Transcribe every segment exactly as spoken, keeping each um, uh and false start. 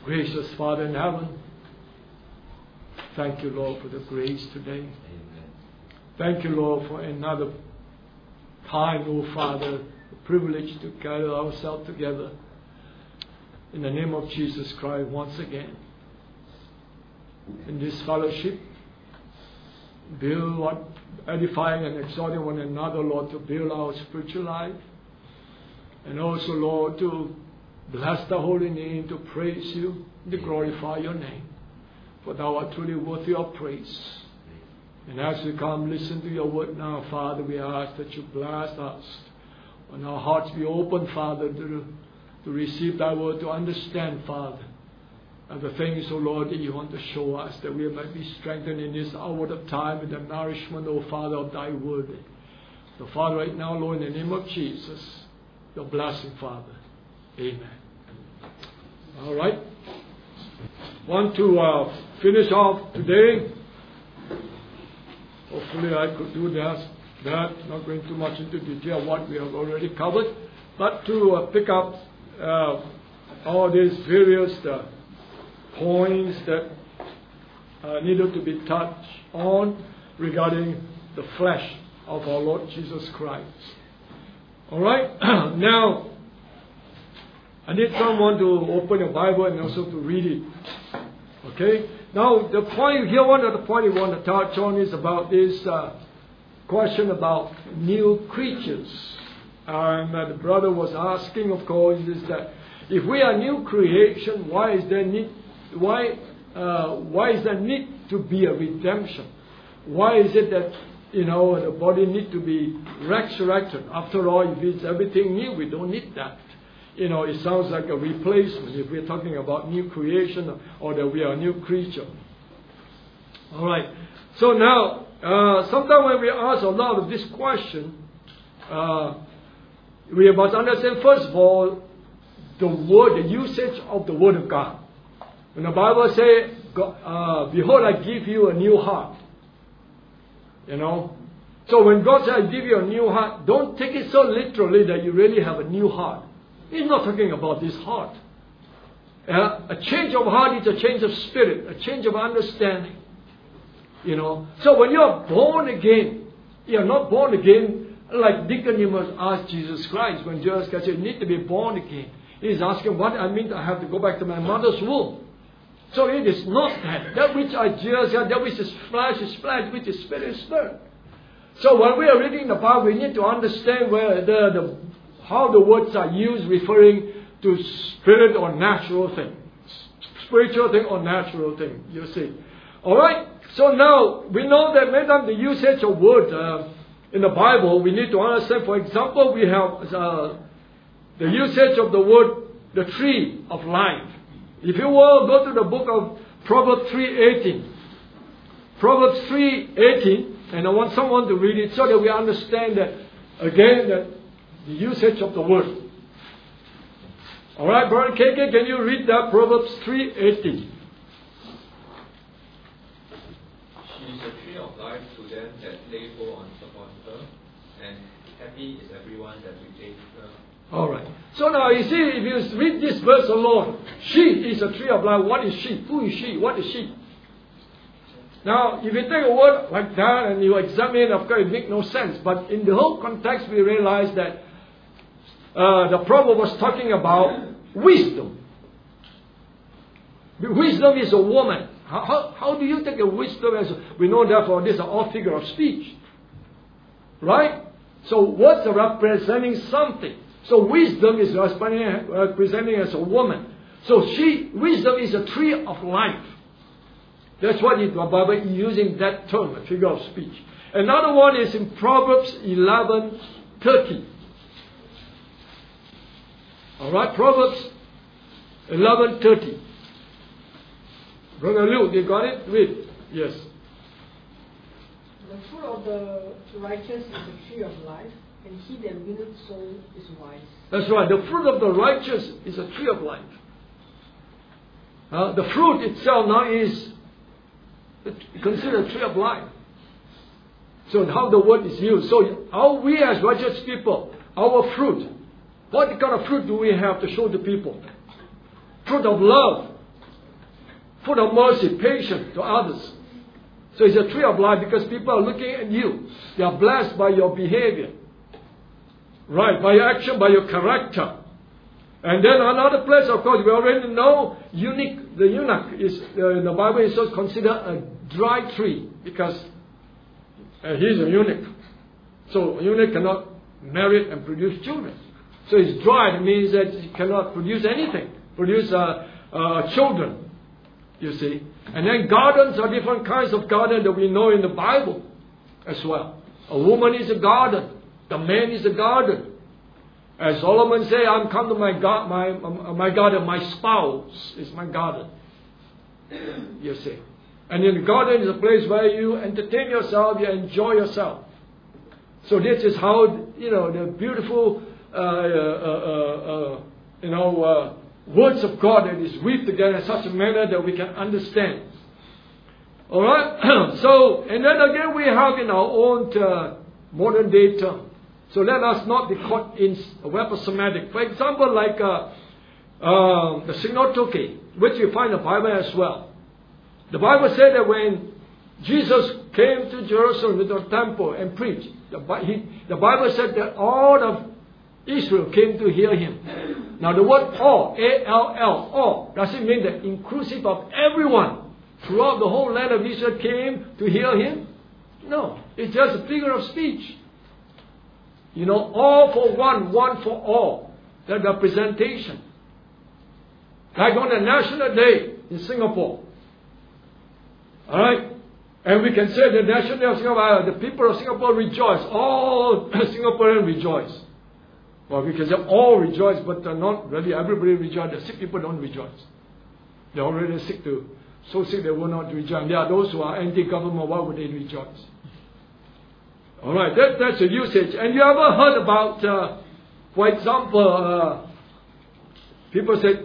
Gracious Father in heaven, thank you, Lord, for the grace today. Amen. Thank you, Lord, for another time, oh Father, the privilege to gather ourselves together in the name of Jesus Christ once again. In this fellowship, build what, edifying and exhorting one another, Lord, to build our spiritual life. And also, Lord, to bless the holy name, to praise you, to glorify your name. For thou art truly worthy of praise. And as we come listen to your word now, Father, we ask that you bless us. And our hearts be open, Father, to, to receive thy word, to understand, Father, and the things, O Lord, that you want to show us, that we might be strengthened in this hour of time with the nourishment, O Father, of thy word. So, Father, right now, Lord, in the name of Jesus, your blessing, Father. Amen. All right. Want to uh, finish off today. Hopefully I could do that. That not going too much into detail of what we have already covered, but to uh, pick up uh, all these various uh, points that uh, needed to be touched on regarding the flesh of our Lord Jesus Christ. All right. Now, I need someone to open a Bible and also to read it. Okay? Now, the point here, one of the points we want to touch on is about this uh, question about new creatures. And uh, the brother was asking, of course, is that if we are new creation, why is there need, why, uh, why is there need to be a redemption? Why is it that, you know, the body need to be resurrected? After all, if it's everything new, we don't need that. You know, it sounds like a replacement if we're talking about new creation or that we are a new creature. All right. So now, uh, sometimes when we ask a lot of this question, uh, we must understand, first of all, the word, the usage of the Word of God. When the Bible says, uh, behold, I give you a new heart. You know. So when God says, I give you a new heart, don't take it so literally that you really have a new heart. He's not talking about this heart. Uh, a change of heart is a change of spirit, a change of understanding. You know. So when you are born again, you are not born again like Nicodemus asked Jesus Christ. When Jesus Christ said, you need to be born again. He's asking, what I mean, I have to go back to my mother's womb. So it is not that. That which I just said, that which is flesh is flesh, which is spirit is spirit. So when we are reading the Bible, we need to understand where the, the how the words are used, referring to spirit or natural thing. Spiritual thing or natural thing, you see. Alright, so now we know that many times the usage of words uh, in the Bible, we need to understand. For example, we have uh, the usage of the word, the tree of life. If you will go to the book of Proverbs three eighteen. Proverbs three eighteen, and I want someone to read it so that we understand that, again, that the usage of the word. Alright, Brother K K, can you read that? Proverbs three eighteen. She is a tree of life to them that lay hold on upon her, and happy is everyone that retains her. Alright. So now you see, if you read this verse alone, she is a tree of life. What is she? Who is she? What is she? Now, if you take a word like that and you examine it, of course it makes no sense. But in the whole context, we realize that uh, the proverb was talking about wisdom. Wisdom is a woman. How, how, how do you take a wisdom as a, we know therefore this is all figure of speech. Right? So words are representing something. So wisdom is representing as a woman. So she, wisdom is a tree of life. That's what the Bible is using that term, a figure of speech. Another one is in Proverbs eleven thirty. Alright, Proverbs eleven thirty. Brother Luke, you got it? Read. Yes. The fruit of the righteous is the tree of life, and he that winneth soul is wise. That's right. The fruit of the righteous is a tree of life. Uh, the fruit itself now is considered a tree of life. So how the word is used. So how we as righteous people, our fruit, what kind of fruit do we have to show to people? Fruit of love, full of mercy, patient to others. So it's a tree of life because people are looking at you. They are blessed by your behavior. Right, by your action, by your character. And then another place, of course, we already know eunuch, the eunuch is, uh, in the Bible is also considered a dry tree because uh, he's a eunuch. So a eunuch cannot marry and produce children. So it's dry. It means that he cannot produce anything, produce uh, uh, children, you see. And then gardens are different kinds of garden that we know in the Bible as well. A woman is a garden. The man is a garden. As Solomon said, I'm come to my, God, my, my garden, my spouse is my garden. You see. And in the garden is a place where you entertain yourself, you enjoy yourself. So this is how, you know, the beautiful, uh, uh, uh, uh, you know, uh, words of God that is weaved together in such a manner that we can understand. Alright? So, and then again we have in our own uh, modern day term. So let us not be caught in a web of semantic. For example, like uh, uh, the synoptic, which you find in the Bible as well. The Bible said that when Jesus came to Jerusalem to the temple and preached, the, he, the Bible said that all of Israel came to hear him. Now the word all, A L L, all, does it mean that inclusive of everyone throughout the whole land of Israel came to hear him? No, it's just a figure of speech. You know, all for one, one for all. That representation. Like on the National Day in Singapore. Alright? And we can say the National Day of Singapore, the people of Singapore rejoice. All Singaporeans rejoice. Well, we can say all rejoice, but not really everybody rejoice. The sick people don't rejoice. They're already sick too. So sick they will not rejoice. There are those who are anti-government, why would they rejoice? Alright, that, that's a usage. And you ever heard about, uh, for example, uh, people say,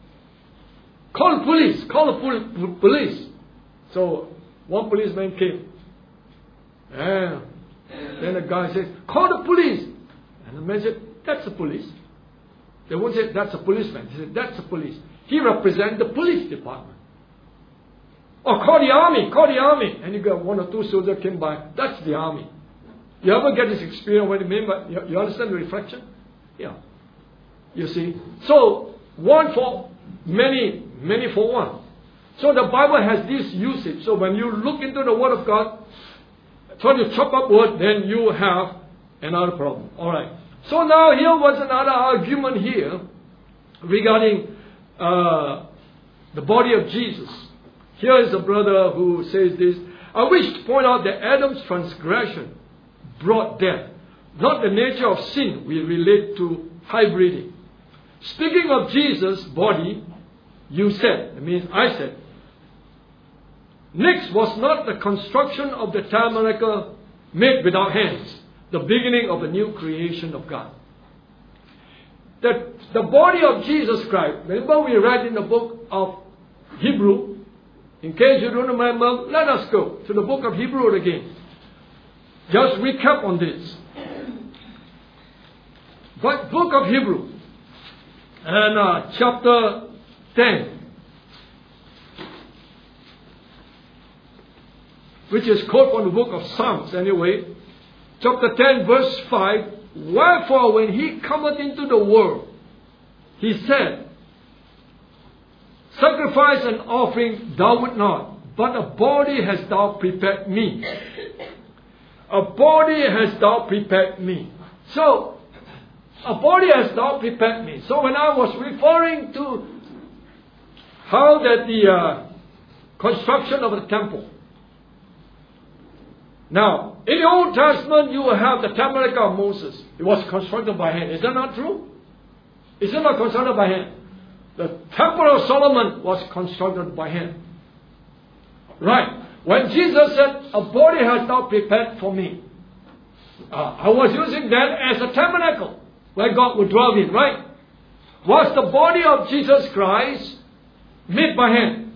call the police, call the pol- police. So, one policeman came. And then the guy says, call the police. And the man said, that's the police. They won't say, that's a policeman. He said, that's the police. He represents the police department. Or call the army, call the army. And you got one or two soldiers came by, that's the army. You ever get this experience what it means? But you, you understand the reflection? Yeah. You see? So, one for many, many for one. So the Bible has this usage. So when you look into the Word of God, try to chop up word, then you have another problem. Alright. So now here was another argument here regarding uh, the body of Jesus. Here is a brother who says this. I wish to point out that Adam's transgression brought death, not the nature of sin we relate to hybriding. Speaking of Jesus' body, you said, that means I said, next was not the construction of the tabernacle made without hands, the beginning of the new creation of God. That the body of Jesus Christ, remember we read in the book of Hebrew, in case you don't remember, let us go to the book of Hebrew again. Just recap on this. But book of Hebrew and uh, chapter ten, which is quote from the book of Psalms anyway. Chapter ten verse five. Wherefore when he cometh into the world, he said, sacrifice and offering thou wilt not, but a body hast thou prepared me. A body hast thou prepared me. So, a body hast thou prepared me. So when I was referring to how that the uh, construction of the temple. Now, in the Old Testament, you will have the tabernacle of Moses. It was constructed by hand. Is that not true? Is it not constructed by hand? The temple of Solomon was constructed by hand. Right. When Jesus said, a body hast thou prepared for me. Uh, I was using that as a tabernacle where God would dwell in, right? Was the body of Jesus Christ made by hand?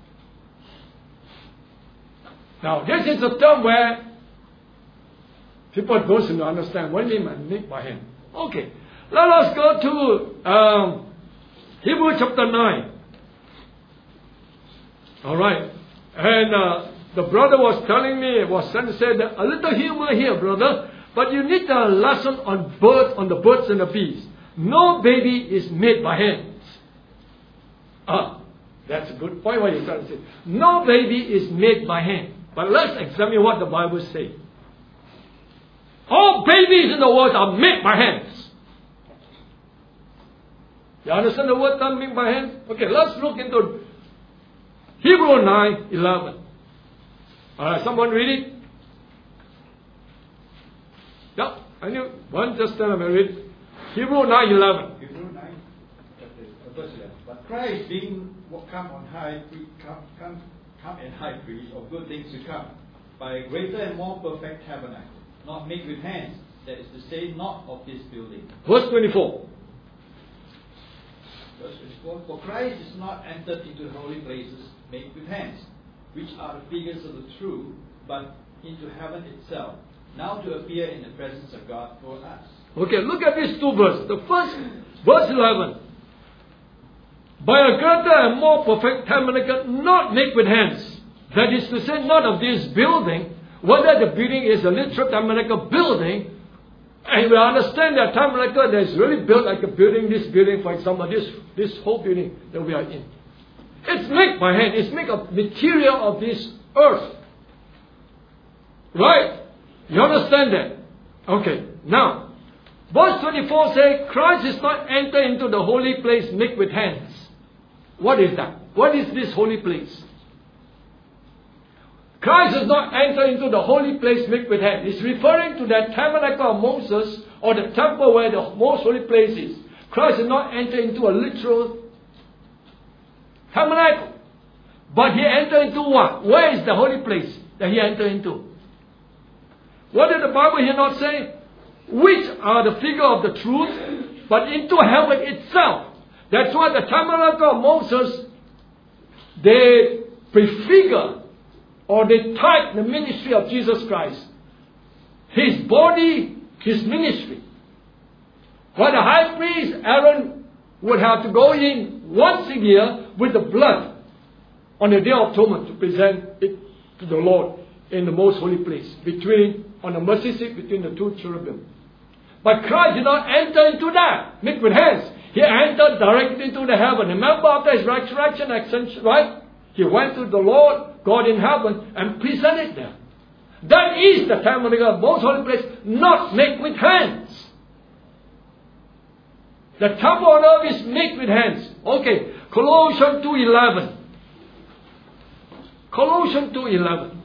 Now, this is a term where people don't seem to understand. What do you mean made by hand? Okay. Let us go to um, Hebrews chapter nine. All right. And uh, the brother was telling me, was trying to say that a little humor here, brother, but you need a lesson on birds, on the birds and the bees. No baby is made by hands. Ah, that's a good point what you're trying to say. No baby is made by hand. But let's examine what the Bible says. All babies in the world are made by hands. You understand the word term made by hands? Okay, let's look into Hebrews nine eleven. Alright, someone read it? Yeah, I knew. One just tell them I read it. Hebrews nine eleven. Hebrews nine, verse eleven. But Christ being come on high, come, come, come and high priest of good things to come, by a greater and more perfect tabernacle, not made with hands, that is to say, not of this building. Verse twenty-four. Verse twenty-four. For Christ is not entered into the holy places made with hands, which are the figures of the true, but into heaven itself, now to appear in the presence of God for us. Okay, look at these two verses. The first, verse eleven. By a greater and more perfect tabernacle, not made with hands. That is to say, not of this building, whether the building is a literal tabernacle building, and we understand that tabernacle that is really built like a building, this building, for example, this, this whole building that we are in. It's made by hand. It's made of material of this earth. Right? You understand that? Okay. Now, verse twenty-four says, Christ is not entered into the holy place made with hands. What is that? What is this holy place? Christ is not entered into the holy place made with hands. It's referring to that tabernacle of Moses, or the temple where the most holy place is. Christ is not entered into a literal tabernacle. But he entered into what? Where is the holy place that he entered into? What did the Bible here not say? Which are the figure of the truth, but into heaven itself. That's why the tabernacle of Moses, they prefigure or they type the ministry of Jesus Christ. His body, his ministry. While the high priest, Aaron, would have to go in once a year with the blood on the Day of Atonement to present it to the Lord in the most holy place, between, on the mercy seat between the two cherubim. But Christ did not enter into that, made with hands. He entered directly into the heaven. Remember after his resurrection, ascension, right? He went to the Lord, God in heaven, and presented them. That is the tabernacle, most holy place, not made with hands. The temple on earth is made with hands. Okay, Colossians two eleven. Colossians two eleven.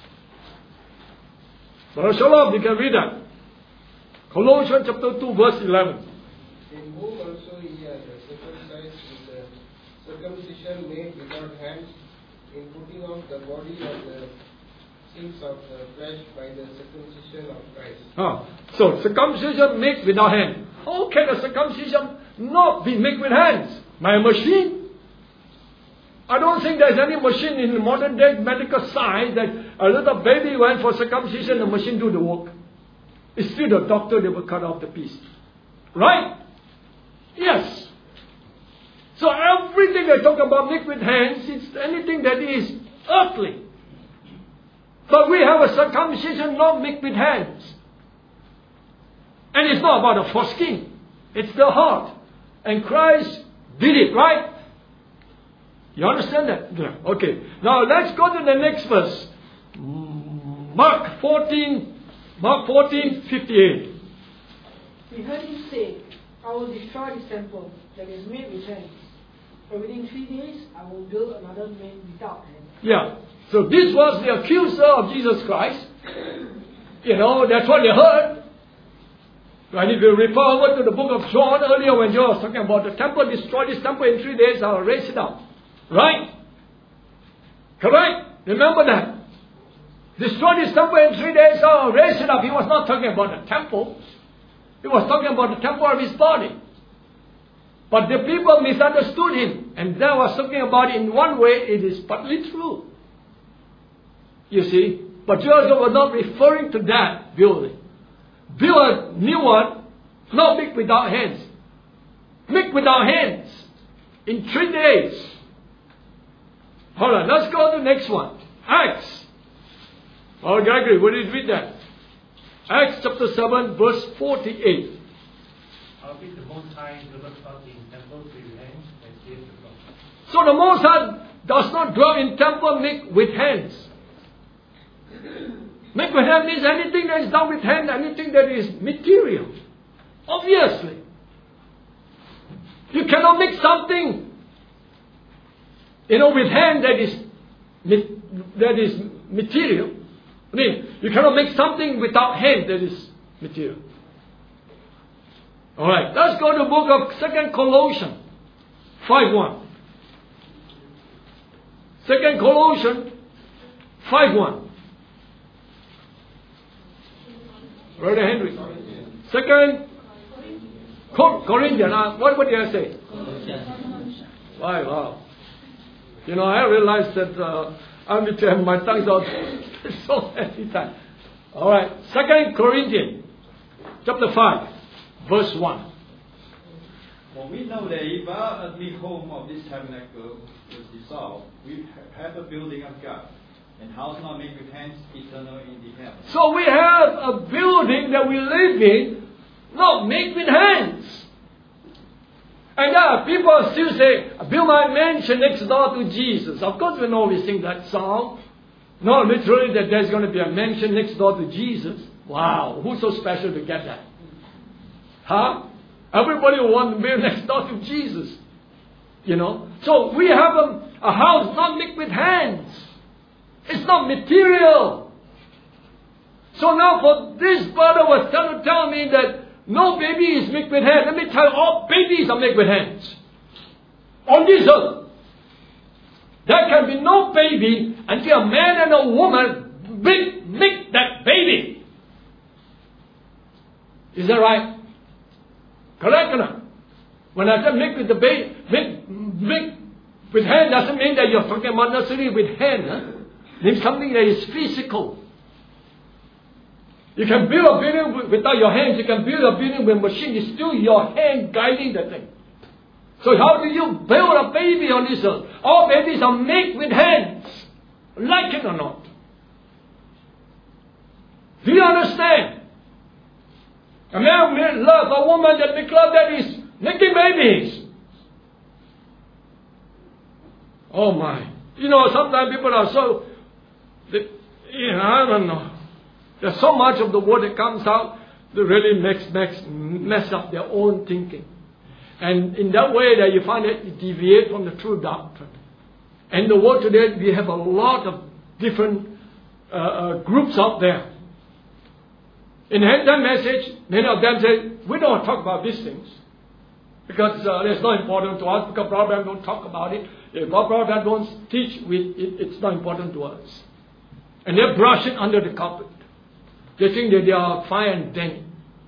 Brother Shalom, you can read that. Colossians chapter two, verse eleven. In whom also ye are circumcised with the circumcision made without hands, in putting off the body of the sins of the flesh by the circumcision of Christ. Ah, so circumcision made without hands. How can a circumcision not be made with hands? By a machine? I don't think there's any machine in the modern day medical science that a little baby went for circumcision, the machine do the work. It's still the doctor that will cut off the piece. Right? Yes. So everything they talk about made with hands, it's anything that is earthly. But we have a circumcision not made with hands. And it's not about the foreskin. It's the heart. And Christ did it, right? You understand that? Yeah. Okay. Now let's go to the next verse. Mark fourteen, Mark fourteen, fifty-eight. We heard him say, I will destroy this temple that is made with hands. And within three days, I will build another made without hands. Yeah. So this was the accuser of Jesus Christ. You know, that's what they heard. And if you refer over to the book of John earlier when John was talking about the temple, destroy this temple in three days, I will raise it up. Right? Correct? Remember that. Destroy this temple in three days, I will raise it up. He was not talking about the temple. He was talking about the temple of his body. But the people misunderstood him. And that was talking about it in one way, it is partly true. You see? But Joseph was not referring to that building. Build a new one, not make without hands. Make without hands. In three days. All right, let's go to the next one. Acts. Oh, Gregory, will you read that? Acts chapter seven, verse forty-eight. Howbeit the Most High dwelleth not in temples with hands, and saith the Lord. So the Most High does not dwell in temple made with hands. Make with hand means anything that is done with hand, anything that is material. Obviously. You cannot make something, you know, with hand that is that is material. I mean, you cannot make something without hand that is material. Alright, let's go to the book of Second Colossians five one. Second Colossians five one. Brother Henry. Second Corinthians. Uh, what, what did I say? Wow, wow. You know, I realized that uh, I'm between my tongue's out so many times. Alright, Second Corinthians chapter five, verse one. For we know that if our earthly home of this tabernacle was dissolved, we have a building of God, and house not made with hands, eternal in the heavens. So we have a building that we live in, not made with hands. And uh, people still say, build my mansion next door to Jesus. Of course we know we sing that song. No, literally that there's going to be a mansion next door to Jesus. Wow, who's so special to get that? Huh? Everybody will want to build next door to Jesus. You know? So we have a, a house not made with hands. It's not material. So now for this brother was trying to tell me that no baby is made with hands. Let me tell you, all babies are made with hands. On this earth. There can be no baby until a man and a woman make, make that baby. Is that right? Correct or not? When I say make with the baby, make, make with hand doesn't mean that you're talking about necessarily with hand. Huh? It means something that is physical. You can build a building without your hands. You can build a building with a machine. It's still your hand guiding the thing. So how do you build a baby on this earth? All babies are made with hands. Like it or not. Do you understand? A man may love a woman that make love that is making babies. Oh my. You know, sometimes people are so, they, you know, I don't know. There's so much of the word that comes out that really makes, makes mess up their own thinking. And in that way that you find that you deviate from the true doctrine. And in the world today, we have a lot of different uh, uh, groups out there. In the end time message, many of them say, we don't talk about these things. Because uh, it's not important to us, because Brother don't talk about it. If Brother don't teach, we, it, it's not important to us. And they brush it under the carpet. They think that they are fine and dandy.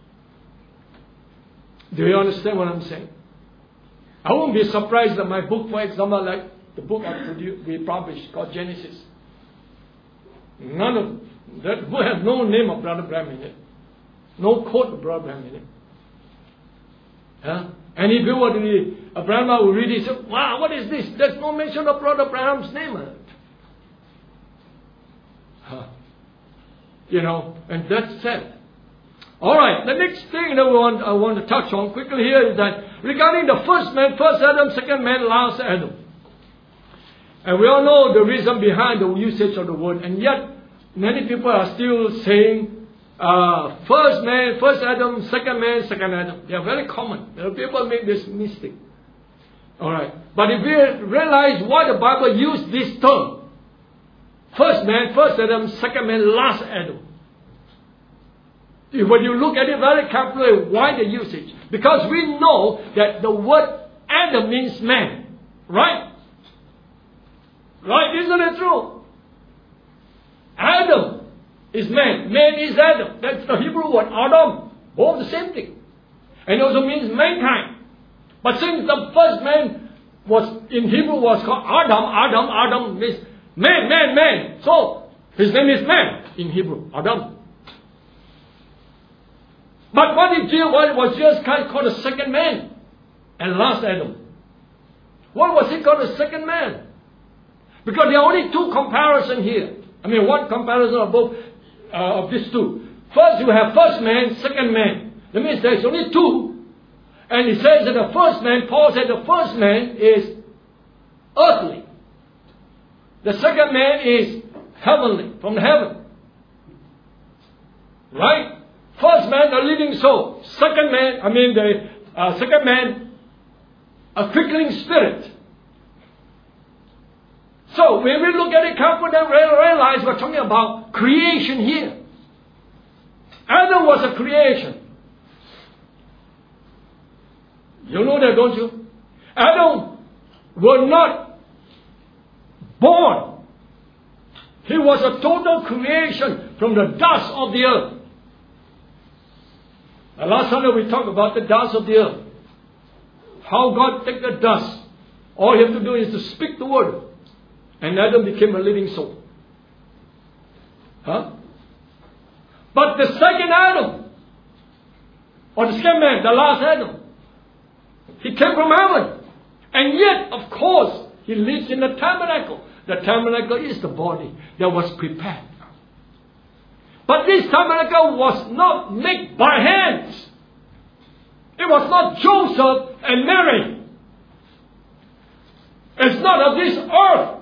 Do you understand what I'm saying? I won't be surprised that my book, for example, like the book I produced, we published called Genesis. None of that book has no name of Brother Branham in it. No quote of Brother Branham in it. Huh? And if you were to read, a Branham will read it and say, wow, what is this? There's no mention of Brother Branham's name in it. Huh. You know, and that's sad. Alright, the next thing that we want, I want to touch on quickly here is that regarding the first man, first Adam, second man, last Adam. And we all know the reason behind the usage of the word, and yet many people are still saying uh, first man, first Adam, second man, second Adam. They are very common. There are people make this mistake. Alright, but if we realize why the Bible used this term, first man, first Adam, second man, last Adam. When you look at it very carefully, why the usage? Because we know that the word Adam means man. Right? Right? Isn't it true? Adam is man. Man is Adam. That's the Hebrew word, Adam. Both the same thing. And it also means mankind. But since the first man was, in Hebrew was called Adam, Adam, Adam means man, man, man. So, his name is man in Hebrew, Adam. But what he did was, was just kind of called a second man and last Adam. What was he called a second man? Because there are only two comparisons here. I mean, one comparison of both uh, of these two. First, you have first man, second man. That means there is only two. And he says that the first man, Paul said the first man is earthly. The second man is heavenly, from heaven. Right? First man, a living soul. Second man, I mean the uh, second man, a quickening spirit. So when we look at it carefully, then we realize we're talking about creation here. Adam was a creation. You know that, don't you? Adam was not born. He was a total creation from the dust of the earth. The last Sunday we talked about the dust of the earth. How God took the dust. All you have to do is to speak the word. And Adam became a living soul. Huh? But the second Adam, or the second man, the last Adam, he came from heaven. And yet, of course, he lives in the tabernacle. The tabernacle is the body that was prepared. But this tabernacle was not made by hands. It was not Joseph and Mary. It's not of this earth.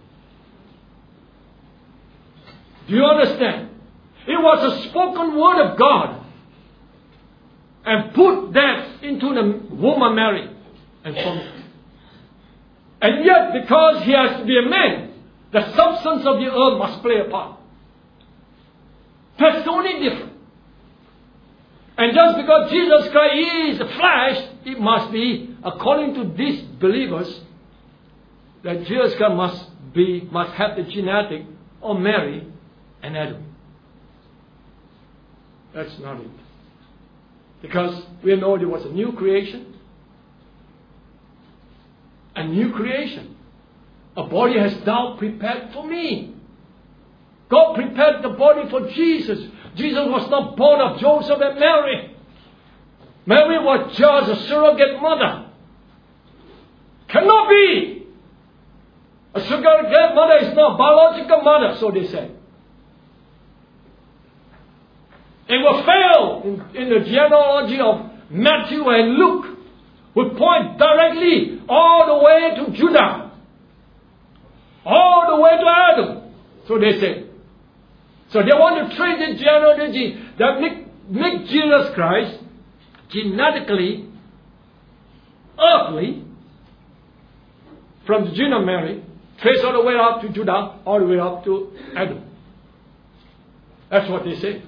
Do you understand? It was a spoken word of God. And put that into the woman Mary. And from it. And yet, because he has to be a man, the substance of the earth must play a part. That's the only difference. And just because Jesus Christ is flesh, it must be, according to these believers, that Jesus Christ must be, must have the genetic of Mary and Adam. That's not it. Because we know there was a new creation. A new creation. A body has thou prepared for me. God prepared the body for Jesus. Jesus was not born of Joseph and Mary. Mary was just a surrogate mother. Cannot be. A surrogate mother is not a biological mother, so they say. It will fail in, in the genealogy of Matthew and Luke. Will point directly all the way to Judah. All the way to Adam. So they say. So they want to trace the genealogy that make, make Jesus Christ genetically earthly from the gene of Mary, trace all the way up to Judah, all the way up to Adam. That's what they say.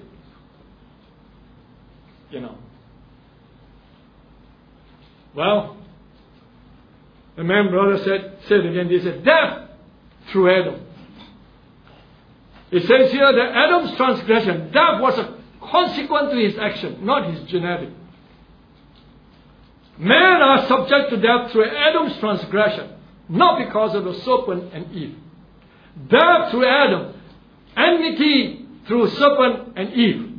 You know. Well, the man brother said, said again, they said, death through Adam. It says here that Adam's transgression, death was a consequence to his action, not his genetic. Men are subject to death through Adam's transgression, not because of the serpent and Eve. Death through Adam, enmity through serpent and Eve.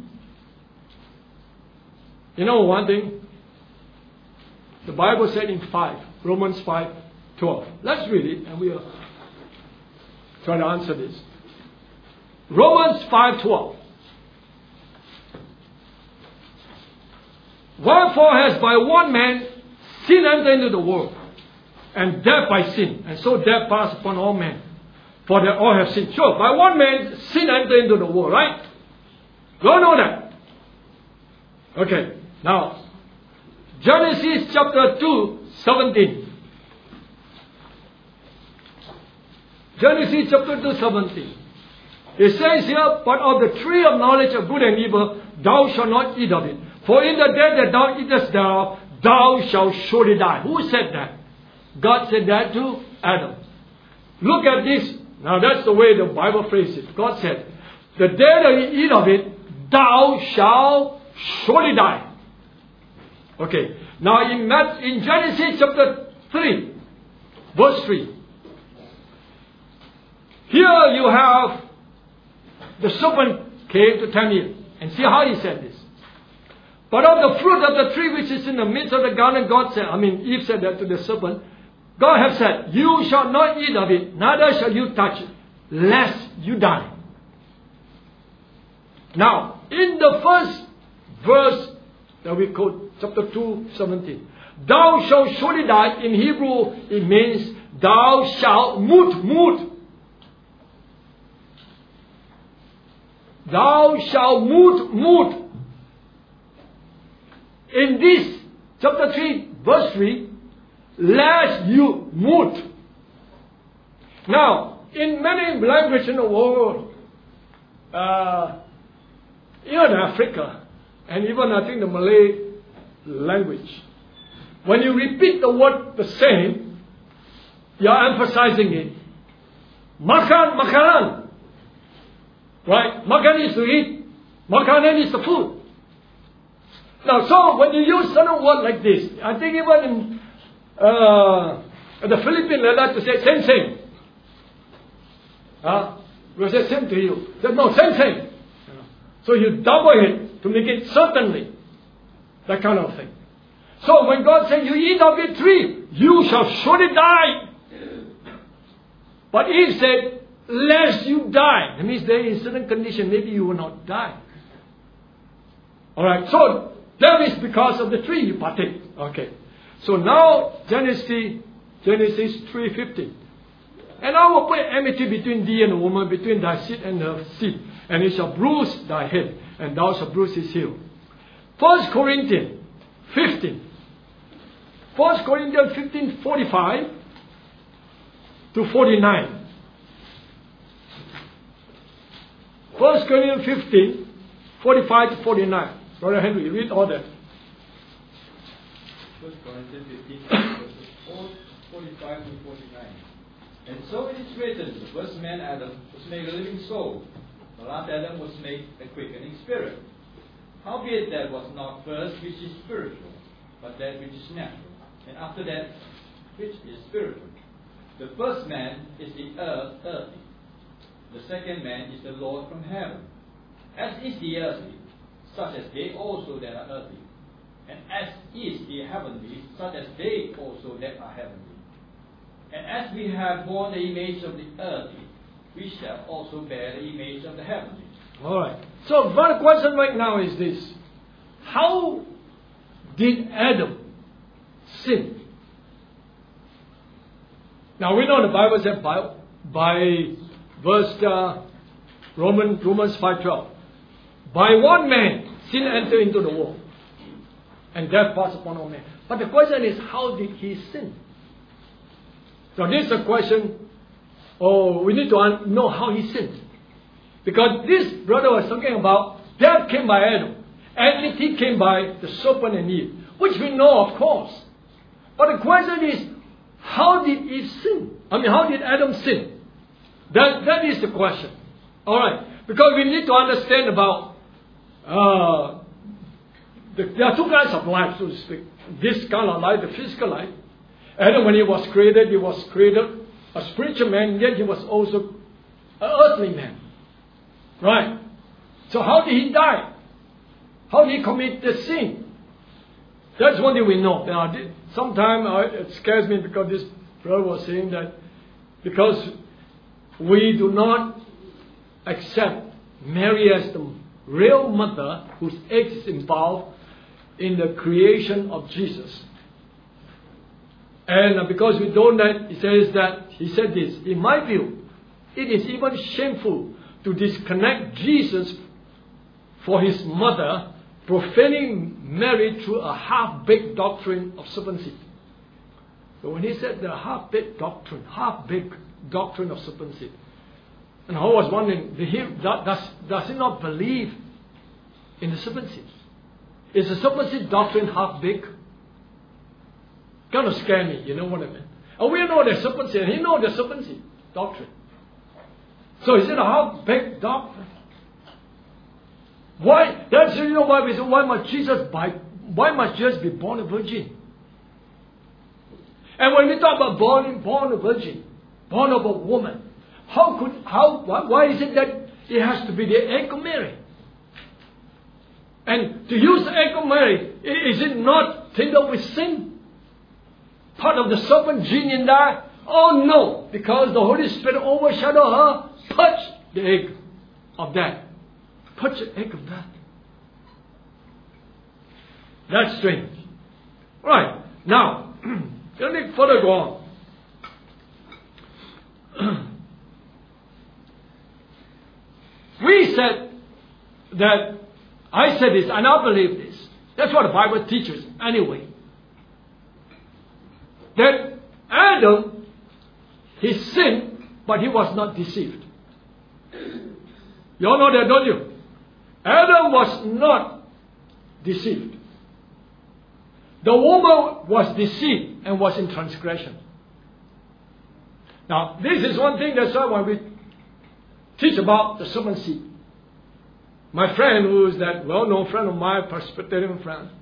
You know one thing? The Bible said in five, Romans five, twelve. Let's read it and we'll try to answer this. Romans five, twelve. Wherefore has by one man sin entered into the world, and death by sin, and so death passed upon all men, for they all have sinned. Sure, by one man sin entered into the world, right? You all know that. Okay, now Genesis chapter two, seventeen. Genesis chapter two, seventeen. It says here, but of the tree of knowledge of good and evil, thou shalt not eat of it. For in the day that thou eatest thereof, thou shalt surely die. Who said that? God said that to Adam. Look at this. Now that's the way the Bible phrases it. God said, the day that you eat of it, thou shalt surely die. Okay. Now in, in Genesis chapter three, verse three. Here you have the serpent came to tempt Eve. And see how he said this. But of the fruit of the tree which is in the midst of the garden, God said, I mean, Eve said that to the serpent, God has said, you shall not eat of it, neither shall you touch it, lest you die. Now, in the first verse that we quote, chapter two, seventeen, thou shalt surely die. In Hebrew, it means thou shalt mut, mut. Thou shalt mut, mut. In this, chapter three, verse three, lest you mut. Now, in many languages in the world, uh, even Africa, and even I think the Malay language, when you repeat the word the same, you are emphasizing it. Makan, makanan. Right? Makan is to eat. Makanan is the food. Now, so when you use certain word like this, I think even in uh, the Philippines, they like to say same, same. Huh? We'll say same to you. Say, no, same, same. So you double it to make it certainly. That kind of thing. So when God said, you eat of the tree, you shall surely die. But Eve said, lest you die. That means there is certain condition, maybe you will not die. Alright, so that is because of the tree you partake. Okay. So now Genesis Genesis three fifteen. And I will put enmity between thee and the woman, between thy seed and her seed, and it shall bruise thy head, and thou shalt bruise his heel. First Corinthians fifteen. First Corinthians fifteen forty-five to forty-nine. First Corinthians fifteen forty-five to forty-nine. Brother Henry, read all that. First Corinthians fifteen, forty-five to forty-nine. And so it is written, the first man Adam was made a living soul, the last Adam was made a quickening spirit. Howbeit that was not first which is spiritual, but that which is natural, and after that which is spiritual. The first man is the earth, earthly. The second man is the Lord from heaven. As is the earthly, such as they also that are earthly. And as is the heavenly, such as they also that are heavenly. And as we have borne the image of the earthly, we shall also bear the image of the heavenly. Alright. So one question right now is this. How did Adam sin? Now we know the Bible said by, by verse uh, Roman, Romans five twelve. By one man sin entered into the world, and death passed upon all men. But the question is, how did he sin? So this is a question, oh, we need to un- know how he sinned. Because this brother was talking about death came by Adam, enmity came by the serpent and Eve, which we know, of course. But the question is, how did Eve sin? I mean, how did Adam sin? That, that is the question. Alright, because we need to understand about, uh, the, there are two kinds of life, so to speak. This kind of life, the physical life. Adam, when he was created, he was created a spiritual man, yet he was also an earthly man. Right? So how did he die? How did he commit the sin? That's one thing we know. Now, sometimes uh, it scares me because this brother was saying that because we do not accept Mary as the real mother whose egg is involved in the creation of Jesus. And because we don't that, he says that, he said this, in my view, it is even shameful to disconnect Jesus for his mother, profaning Mary through a half-baked doctrine of serpent seed. So when he said the half-baked doctrine, half-baked doctrine of serpent seed, and I was wondering, does, does he not believe in the serpent seed? Is the serpent seed doctrine half-baked? Kind of scare me, you know what I mean? And we know the serpent seed, and he knows the serpent seed doctrine. So is it a half-baked doctrine? Why? That's the reason why we say, why must Jesus buy, why must Jesus be born a virgin? And when we talk about born, born a virgin, born of a woman, how could, how, why, why is it that it has to be the egg of Mary? And to use the egg of Mary, is it not tinted with sin? part of the serpent gene in there? Oh no, because the Holy Spirit overshadowed her, purged the egg of that. Purged the egg of that. That's strange. Right, now, let me further go on. We said that, I said this, and I believe this. That's what the Bible teaches anyway. That Adam, he sinned, but he was not deceived. You all know that, don't you? Adam was not deceived. The woman was deceived and was in transgression. Now, this is one thing that's why when we teach about the serpent seed. My friend, who is that well-known friend of mine, Presbyterian friend,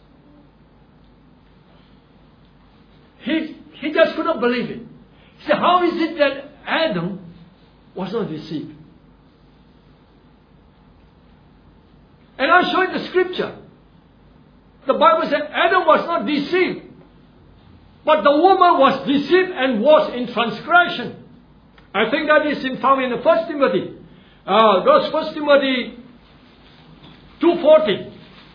he, he just couldn't believe it. He said, how is it that Adam was not deceived? And I showed the scripture. The Bible said Adam was not deceived. But the woman was deceived and was in transgression. I think that is in found in the First Timothy. Uh, those First Timothy two forty.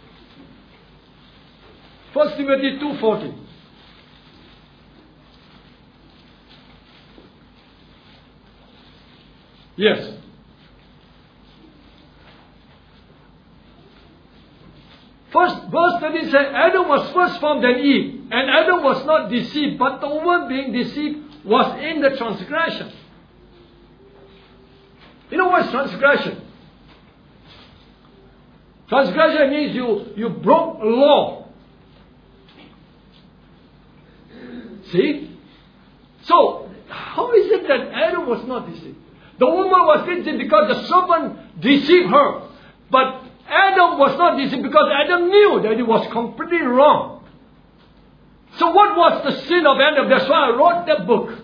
First Timothy two forty. Yes. First, verse thirty says, Adam was first formed than Eve, and Adam was not deceived, but the woman being deceived was in the transgression. You know what is transgression? Transgression means you, you broke a law. See? So, how is it that Adam was not deceived? The woman was deceived because the serpent deceived her. But Adam was not deceived because Adam knew that it was completely wrong. So what was the sin of Adam? That's why I wrote that book.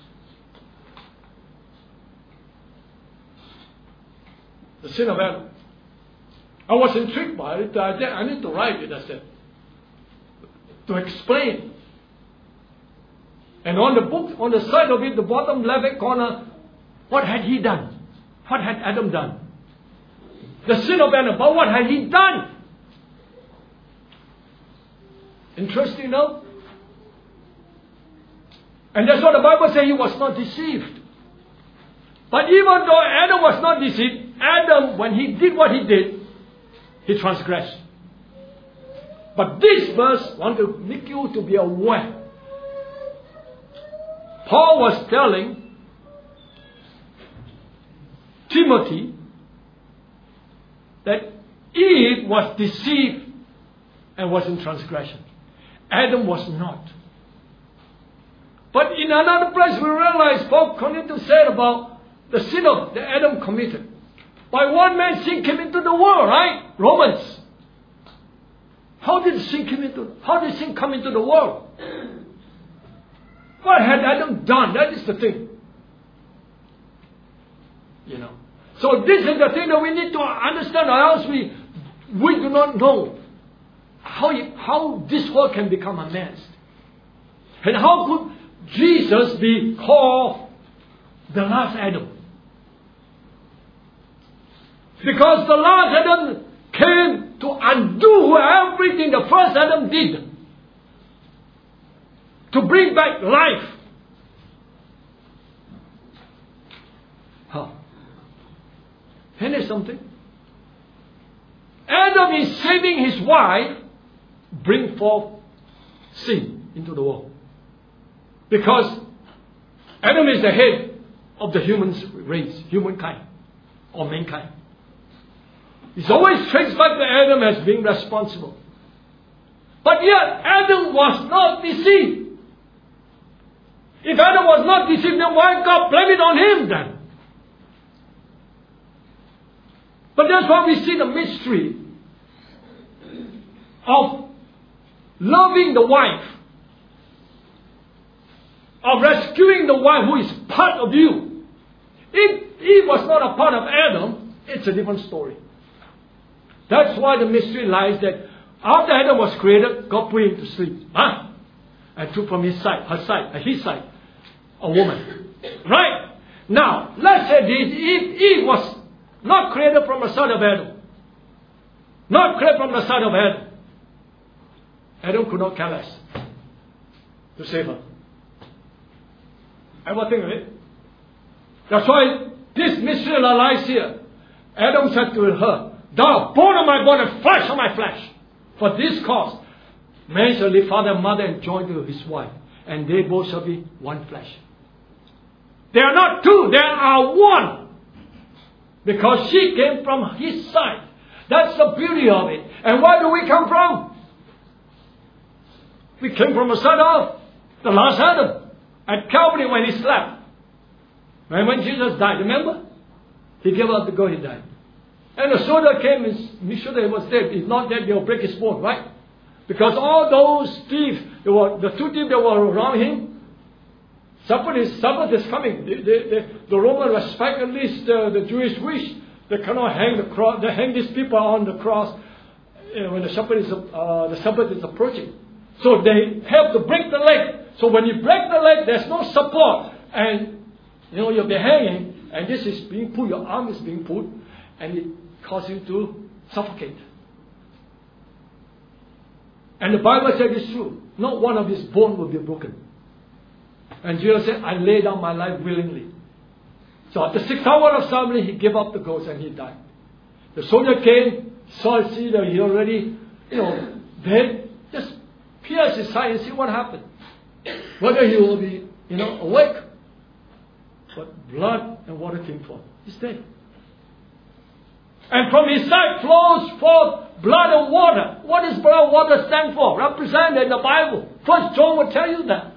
The sin of Adam. I was intrigued by it. I said, I need to write it, I said. To explain. And on the book, on the side of it, the bottom left corner, what had he done? What had Adam done? The sin of Adam. But what had he done? Interesting, no? And that's what the Bible says, he was not deceived. But even though Adam was not deceived, Adam, when he did what he did, he transgressed. But this verse wants to make you to be aware. Paul was telling Timothy that Eve was deceived and was in transgression. Adam was not. But in another place we realize Paul continued to say about the sin of that Adam committed. By one man sin came into the world, right? Romans. How did sin come into how did sin come into the world? What had Adam done? That is the thing. You know. So this is the thing that we need to understand, or else we we do not know how you, how this world can become a mess. And how could Jesus be called the last Adam? Because the last Adam came to undo everything the first Adam did. To bring back life. Huh. And there's something. Adam is saving his wife, bring forth sin into the world. Because Adam is the head of the human race, humankind, or mankind. It's always traced back to Adam as being responsible. But yet, Adam was not deceived. If Adam was not deceived, then why God blame it on him then? But that's why we see the mystery of loving the wife, of rescuing the wife who is part of you. If Eve was not a part of Adam, it's a different story. That's why the mystery lies that after Adam was created, God put him to sleep. Huh? and took from his side, her side, uh, his side, a woman. Right? Now, let's say this, if Eve was not created from the side of Adam, not created from the side of Adam, Adam could not care less to save her. Ever think of it? That's why this mystery lies here. Adam said to her, thou bone of my bone and flesh of my flesh. For this cause, man shall leave father and mother and join to his wife, and they both shall be one flesh. They are not two, they are one. Because she came from his side. That's the beauty of it. And where do we come from? We came from the side of the last Adam at Calvary when he slept. And when Jesus died, remember? He gave up the ghost, he died. And the soldier came and made sure that he was dead. If not dead, they will break his bone, right? Because all those thieves, they were, the two thieves that were around him, Sabbath is, Sabbath is coming. They, they, they, the Roman respect at least uh, the Jewish wish. They cannot hang the cross. They hang these people on the cross uh, when the Sabbath is uh, the Sabbath is approaching. So they have to break the leg. So when you break the leg, there's no support, and you know you'll be hanging, and this is being pulled. Your arm is being pulled, and it causes you to suffocate. And the Bible said it's true. Not one of his bones will be broken. And Jesus said, I lay down my life willingly. So at the sixth hour of ceremony, he gave up the ghost and he died. The soldier came, saw see that he already, you know, dead. Just pierce his side and see what happened. Whether he will be, you know, awake. But blood and water came forth. He's dead. And from his side flows forth blood and water. What does blood and water stand for? Represented in the Bible. First John will tell you that.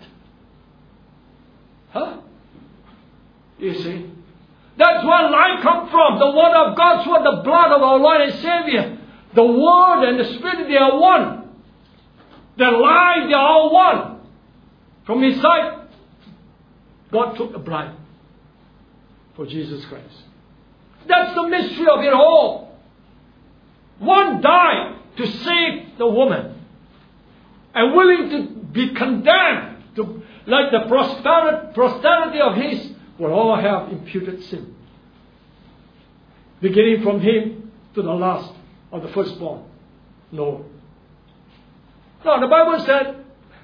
Huh? You see? That's where life comes from. The word of God's word, the blood of our Lord and Savior. The word and the spirit, they are one. The life, they are all one. From his side, God took a bride for Jesus Christ. That's the mystery of it all. One died to save the woman. And willing to be condemned to, like the posterity, posterity of his will all have imputed sin. Beginning from him to the last of the firstborn, Noah. Now the Bible said,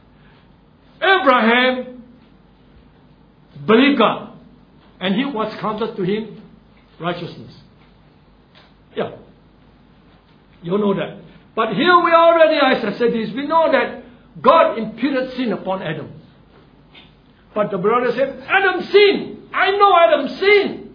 Abraham believed God, and he was counted to him righteousness. Yeah. You know that. But here we already, as I said this, we know that God imputed sin upon Adam. But the brother said, Adam sinned. I know Adam sinned.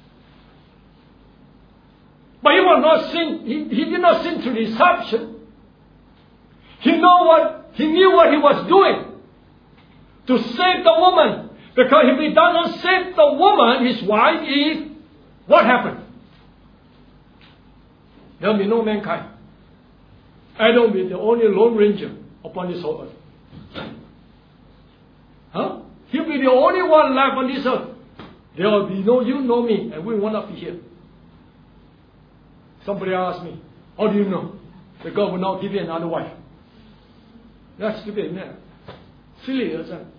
But he was not sin. He, he did not sin through deception. He know what he knew what he was doing to save the woman. Because if he doesn't save the woman, his wife, Eve, what happened? There will be no mankind. Adam will be the only lone ranger upon this whole earth. Huh? He'll be the only one left on this earth. There will be no you, no me, and we will not be here. Somebody asked me, how do you know that God will not give you another wife? That's stupid, isn't it? Silly, isn't it?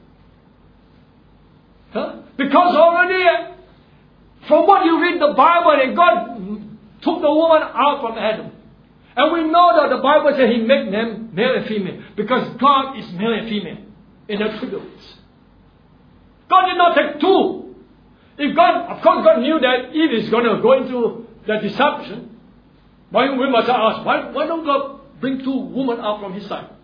Huh? Because already, from what you read the Bible, and God took the woman out from Adam. And we know that the Bible says He made them male and female. Because God is male and female in attributes. God did not take two. If God, of course God knew that Eve is going to go into the deception. Why we must ask, why, why don't God bring two women out from His side?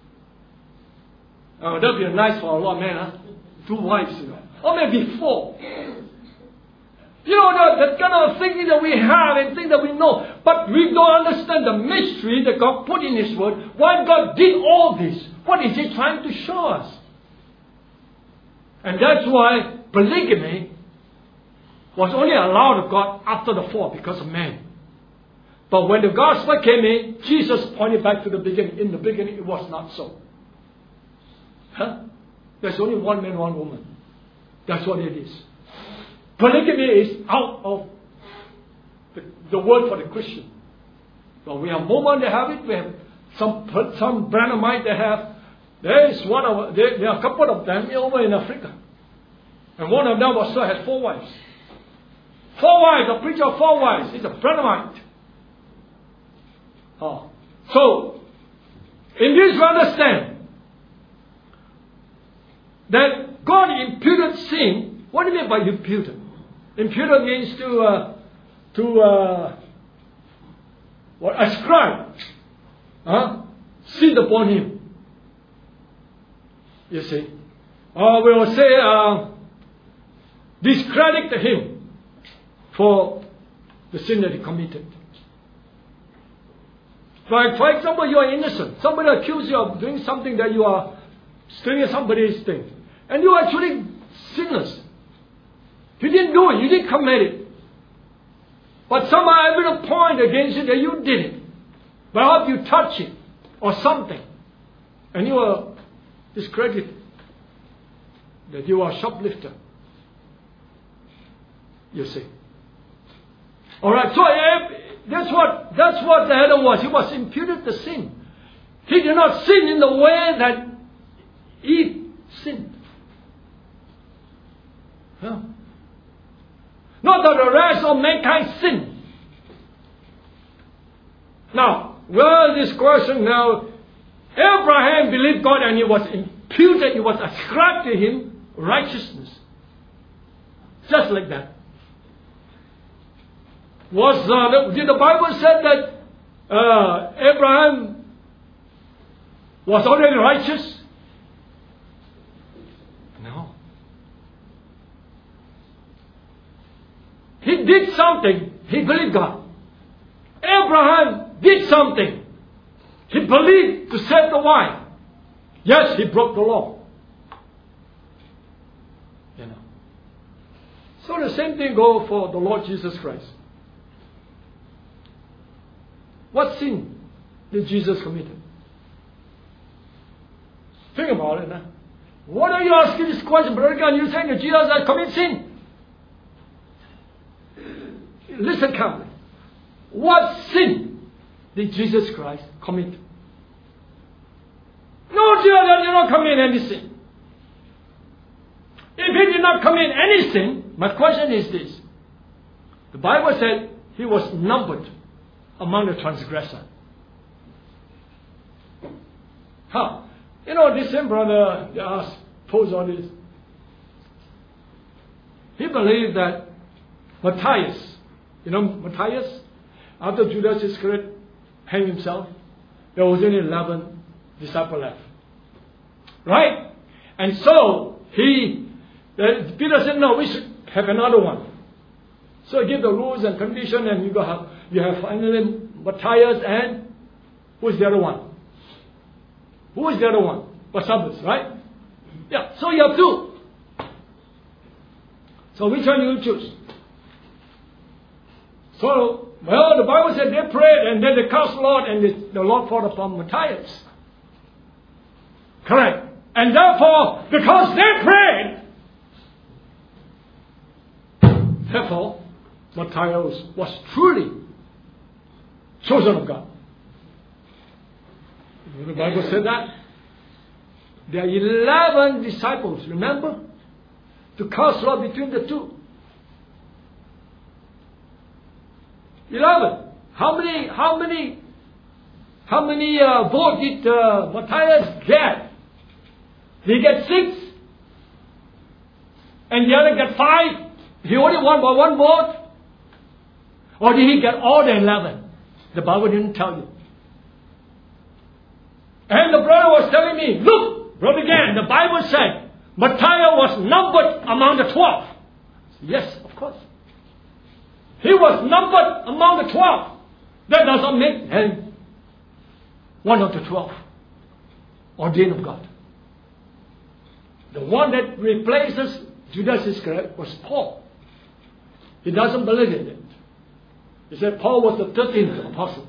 Uh, that would be nice for a lot of men, huh? Two wives, you know. Or maybe four. You know, the, the kind of thinking that we have and things that we know. But we don't understand the mystery that God put in His Word. Why God did all this. What is He trying to show us? And that's why polygamy was only allowed of God after the fall because of man. But when the gospel came in, Jesus pointed back to the beginning. In the beginning, it was not so. Huh? There's only one man, one woman. That's what it is. Polygamy is out of the, the word for the Christian. But we have Mormon that have it. We have some some Branhamite that have There is one of there, there are a couple of them over in Africa, and one of them also has four wives. Four wives, a preacher of four wives. He's a friend of mine. Oh. So, in this we understand that God imputed sin. What do you mean by imputed? Imputed means to uh, to uh, what ascribe huh? sin upon him. You see, or we will say uh, discredit him for the sin that he committed. For, for example, you are innocent. Somebody accuses you of doing something that you are stealing somebody's thing. And you are actually sinless. You didn't do it. You didn't commit it. But somehow every point against you that you did it. But I hope you touch it or something. And you are discredited. That you are a shoplifter. You see. Alright, so if, that's what that's what the Adam was. He was imputed the sin. He did not sin in the way that Eve sinned. Huh? Not that the rest of mankind sinned. Now, well, this question now, Abraham believed God and he was imputed, it was ascribed to him righteousness. Just like that. Was uh, did the Bible say that uh, Abraham was already righteous? No. He did something. He believed God. Abraham did something. He believed to save the wife. Yes, he broke the law. You know. So the same thing goes for the Lord Jesus Christ. What sin did Jesus commit? Think about it. Huh? What are you asking this question, Brother Gunn? You saying that Jesus has committed sin? Listen carefully. What sin did Jesus Christ commit? No, Jesus did not commit any sin. If he did not commit any sin, my question is this. The Bible said he was numbered among the transgressor. Huh. You know, this same brother they asked, posed on this. He believed that Matthias, you know Matthias, after Judas Iscariot hanged himself, there was only eleven disciples left. Right? And so he, uh, Peter said, no, we should have another one. So he gave the rules and conditions, and you go have you have finally Matthias and who's the other one? Who is the other one? Barsabbas, right? Yeah. So you have two. So which one you choose? So well, the Bible said they prayed and then they cast Lord and the, the Lord fought upon Matthias. Correct. And therefore, because they prayed, therefore, Matthias was truly chosen of God. The Bible said that. There are eleven disciples, remember? To cast lot between the two. Eleven. How many, how many, how many uh, votes did uh, Matthias get? Did he get six? And the other get five? He only won by one vote? Or did he get all the eleven? The Bible didn't tell you. And the brother was telling me, look, brother again, the Bible said, Matthias was numbered among the twelve. Yes, of course. He was numbered among the twelve. That doesn't make him one of the twelve. Ordained of God. The one that replaces Judas Iscariot was Paul. He doesn't believe in it. He said Paul was the thirteenth apostle.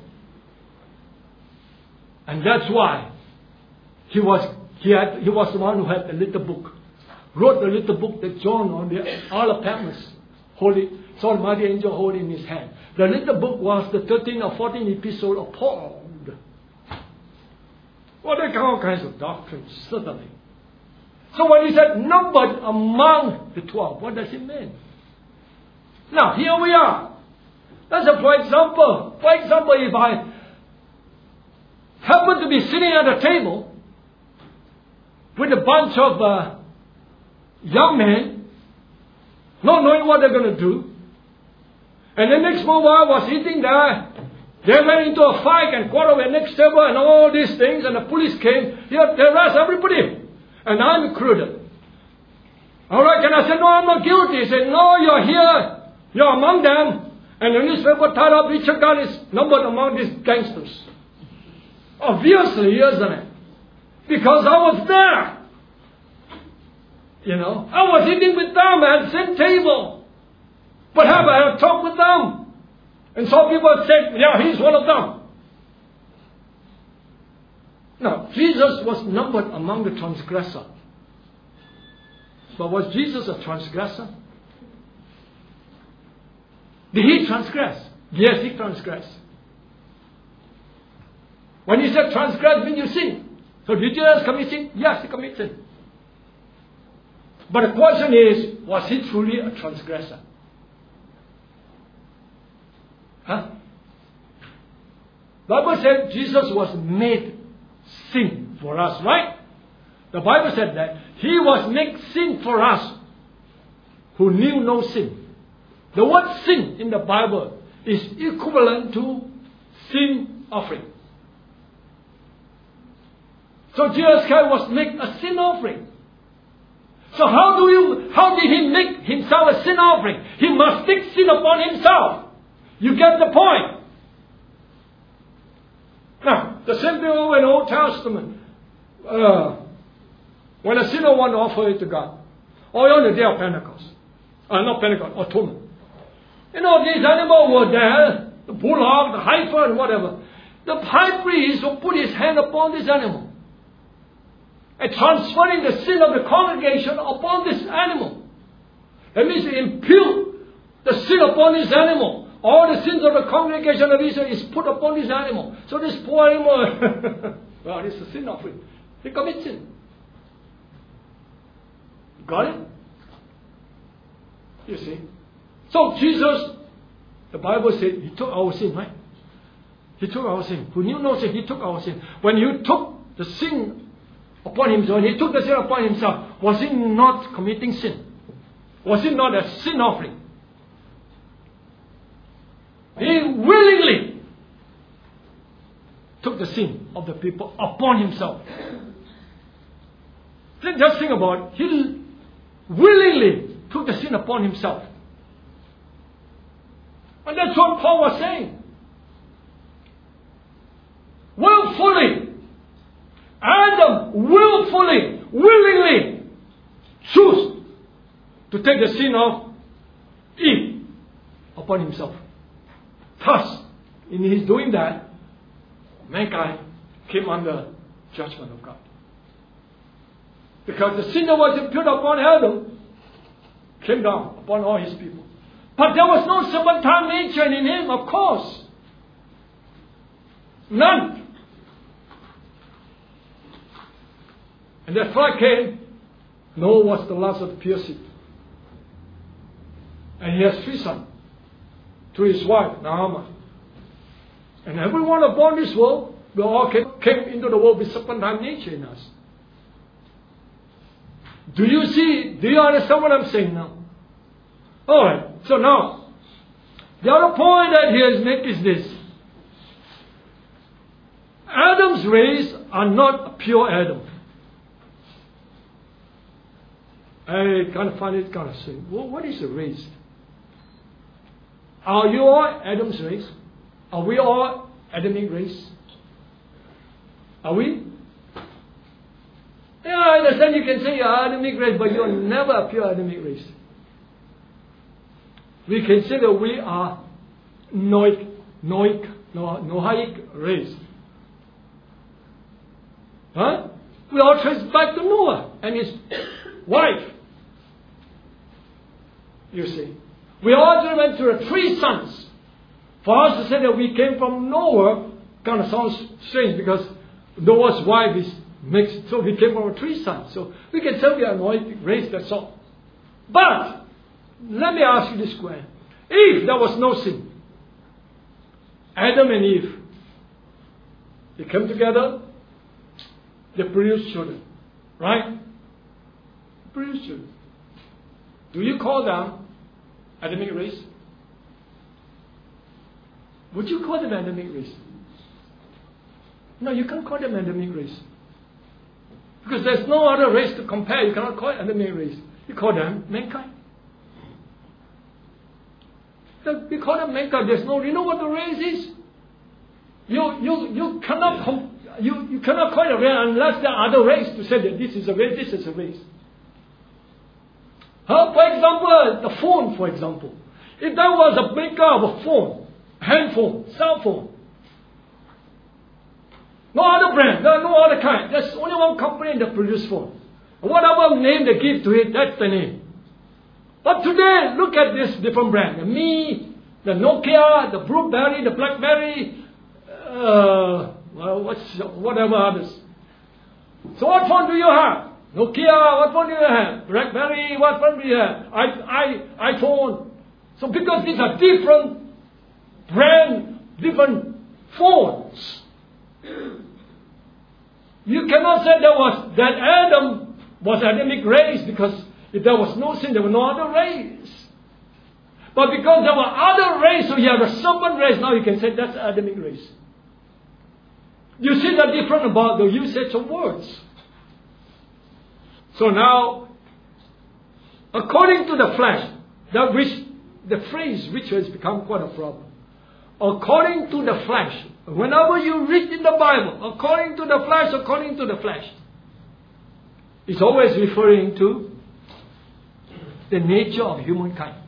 And that's why he was he had he was the one who had the little book. Wrote the little book that John on the Isle of Patmos holy saw the mighty angel holding in his hand. The little book was the thirteenth or fourteenth epistle of Paul. Well, there are all kinds of doctrines, certainly. So when he said numbered among the twelve, what does it mean? Now, here we are. That's a, for example, for example, if I happen to be sitting at a table with a bunch of uh, young men, not knowing what they're going to do, and the next moment I was sitting there, they went into a fight and quarreled with the next table and all these things, and the police came, they arrested everybody, and I'm included. All right, and I said, no, I'm not guilty. He said, no, you're here, you're among them. And the newspaper tied up Richard Gunn is numbered among these gangsters. Obviously, isn't it? Because I was there. You know, I was eating with them at the same table. But have I had talked with them? And some people said, yeah, he's one of them. Now, Jesus was numbered among the transgressors. But was Jesus a transgressor? Did he transgress? Yes, he transgressed. When he said transgress, means you sin. So did Jesus commit sin? Yes, he committed sin. But the question is, was he truly a transgressor? Huh? The Bible said Jesus was made sin for us, right? The Bible said that he was made sin for us who knew no sin. The word sin in the Bible is equivalent to sin offering. So Jesus Christ was made a sin offering. So how do you, how did he make himself a sin offering? He must take sin upon himself. You get the point. Now, the same thing over in the Old Testament. Uh, when a sinner wants to offer it to God, or on the day of Pentecost, uh, not Pentecost, Atonement. You know, these animals were there, the bullock, the heifer, and whatever. The high priest will put his hand upon this animal and transferring the sin of the congregation upon this animal. That means he impute the sin upon this animal. All the sins of the congregation of Israel is put upon this animal. So this poor animal, well, this is a sin offering. He commits sin. Got it? You see? So Jesus, the Bible said, he took our sin, right? He took our sin. Who knew no sin, he took our sin. When he took the sin upon himself, when he took the sin upon himself, was he not committing sin? Was it not a sin offering? He willingly took the sin of the people upon himself. Just think about it. He willingly took the sin upon himself. And that's what Paul was saying. Willfully. Adam willfully, willingly choose to take the sin of Eve upon himself. Thus, in his doing that, mankind came under judgment of God. Because the sin that was imputed upon Adam came down upon all his people. But there was no serpentine nature in him, of course. None. And that flood came. Noah was the last of the pure seed. And he has three sons. To his wife, Nahama. And everyone upon this world, we all came, came into the world with serpentine nature in us. Do you see, do you understand what I'm saying now? Alright, so now, the other point that he has made is this. Adam's race are not a pure Adam. I kind of find it kind of strange. Well, what is a race? Are you all Adam's race? Are we all Adamic race? Are we? Yeah, I understand you can say you're Adamic race, but you're never a pure Adamic race. We can say that we are Noahic, Noahic, Noahic race. Huh? We all trace back to Noah and his wife. You see. We all went to the three sons. For us to say that we came from Noah kind of sounds strange because Noah's wife is mixed, so we came from three sons. So we can say we are anointed race, that's all. But let me ask you this question. If there was no sin, Adam and Eve, they come together, they produce children. Right? They produce children. Do you call them Adamic race? Would you call them Adamic race? No, you can't call them Adamic race. Because there's no other race to compare. You cannot call it Adamic race. You call them mankind. We call them mankind. There's no, you know what the race is? You, you, you cannot com- you, you cannot call it a race unless there are other race to say that this is a race, this is a race. Huh? For example, the phone, for example. If there was a maker of a phone, handphone, cell phone, no other brand, there are no other kind. There's only one company that produces phone. Whatever name they give to it, that's the name. But today, look at this different brand. The Mi, the Nokia, the Blueberry, the Blackberry, uh, well, what's, whatever others. So what phone do you have? Nokia, what phone do you have? Blackberry, what phone do you have? I, I, iPhone. So because these are different brand, different phones, you cannot say there was that Adam was Adamic race, because if there was no sin, there was no other race. But because there were other race, so you have a serpent race, now you can say that's Adamic race. You see the difference about the usage of words. So now, according to the flesh, that which the phrase which has become quite a problem. According to the flesh, whenever you read in the Bible, according to the flesh, according to the flesh, it's always referring to the nature of humankind.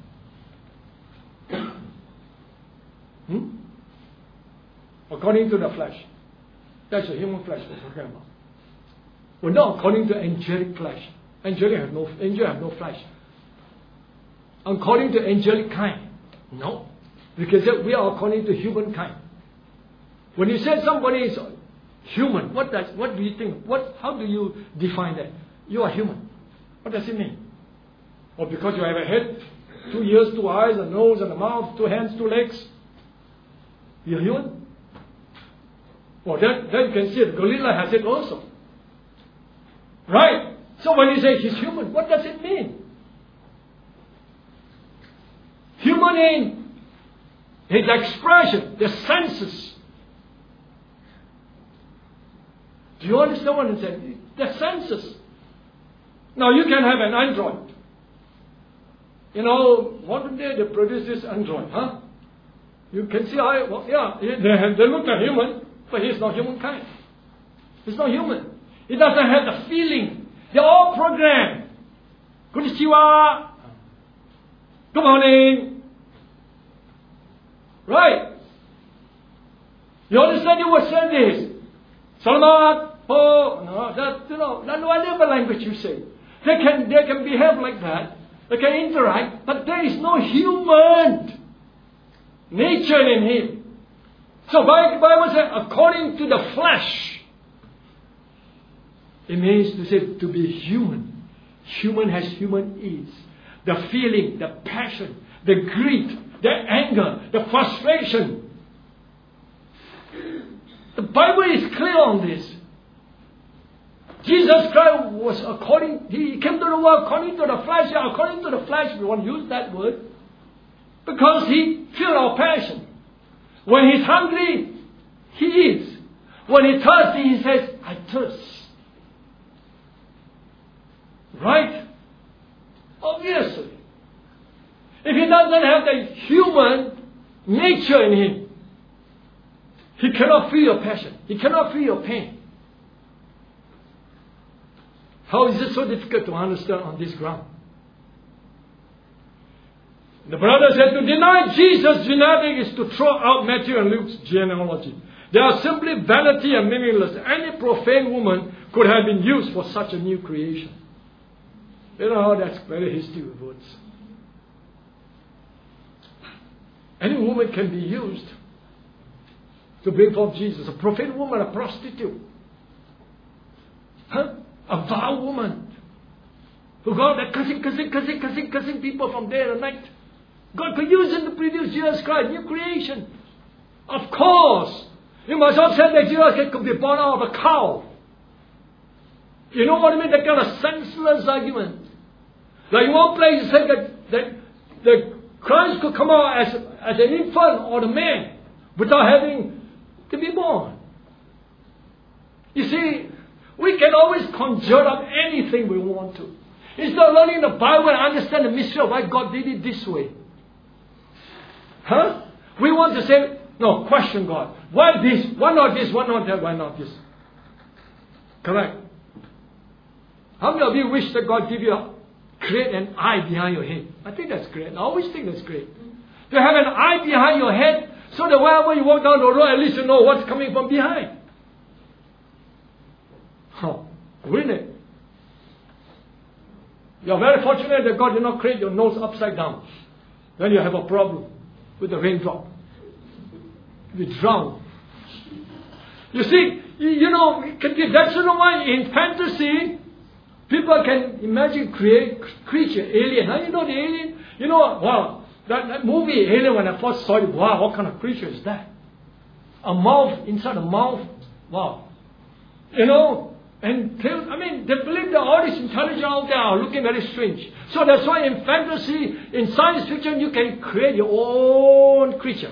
Hmm? According to the flesh. That's the human flesh we're talking about. Well, not according to angelic flesh. Angelic have no, angel have no flesh. According to angelic kind. No. Because we are according to humankind. When you say somebody is human, what does what do you think? What how do you define that? You are human. What does it mean? Or because you have a head, two ears, two eyes, a nose and a mouth, two hands, two legs, you're human? Well, then, then you can see it. Gorilla has it also. Right? So when you say he's human, what does it mean? Human in his expression, the senses. Do you understand what I'm saying? The senses. Now you can have an android. You know, one day they produce this android, huh? You can see how, well, yeah, they, have, they look like human, but he's not humankind. He's not human. He doesn't have the feeling. They're all programmed. Konnichiwa. Good morning. Right? You understand you will say this? Salamat. Oh, no, that, you know, that whatever language you say. They can, they can behave like that. They can interact, but there is no human nature in him. So the Bible says, according to the flesh, it means to say to be human. Human has human ease. The feeling, the passion, the greed, the anger, the frustration. The Bible is clear on this. Jesus Christ was according, he came to the world according to the flesh. Yeah, according to the flesh, we won't use that word. Because he felt our passion. When he's hungry, he eats. When he's thirsty, he says, I thirst. Right? Obviously. If he doesn't have the human nature in him, he cannot feel your passion. He cannot feel your pain. How is it so difficult to understand on this ground? The brother said to deny Jesus' genetic is to throw out Matthew and Luke's genealogy. They are simply vanity and meaningless. Any profane woman could have been used for such a new creation. You know how that's very hasty with words. Any woman can be used to bring forth Jesus. A profane woman, a prostitute. A vile woman who got that cursing, cursing, cursing, cursing, cursing people from day and night. God could use him to produce Jesus Christ, new creation. Of course. You must have said that Jesus Christ could be born out of a cow. You know what I mean? That kind of senseless argument. Like in one place it said that, that, that Christ could come out as, as an infant or a man without having to be born. You see, we can always conjure up anything we want to. Instead of learning the Bible and understand the mystery of why God did it this way. Huh? We want to say, no, question God. Why this? Why not this? Why not that? Why not this? Correct. How many of you wish that God give you a, create an eye behind your head? I think that's great. I always think that's great. To have an eye behind your head so that wherever you walk down the road, at least you know what's coming from behind. Huh. Wouldn't it? You're very fortunate that God did not create your nose upside down. Then you have a problem with the raindrop. You drown. You see, you, you know, that's the why in fantasy, people can imagine create creature, alien. How you know the alien? You know, wow, that, that movie Alien, when I first saw it, wow, what kind of creature is that? A mouth, inside a mouth, wow. You know, and they, I mean, they believe that all this intelligence out there are looking very strange. So that's why in fantasy, in science fiction, you can create your own creature.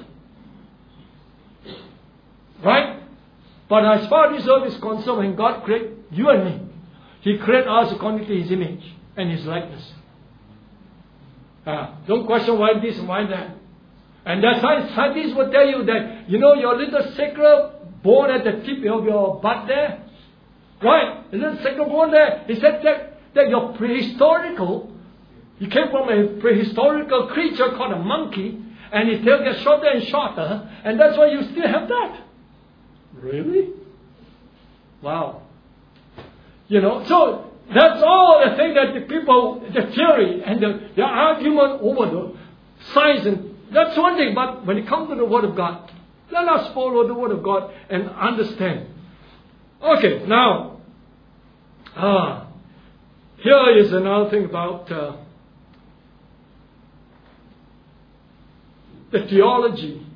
Right? But as far as this earth is concerned, when God created you and me, He created us according to His image and His likeness. Uh, don't question why this and why that. And that's why scientists will tell you that, you know, your little sacral bone at the tip of your butt there, right? The little sacral bone there, he said that, that you're prehistorical. You came from a prehistorical creature called a monkey, and his tail gets shorter and shorter, and that's why you still have that. Really? Wow. You know, so that's all the thing that the people, the theory and the, the argument over the science, and that's one thing. But when it comes to the Word of God, let us follow the Word of God and understand. Okay, now, ah, here is another thing about uh, the theology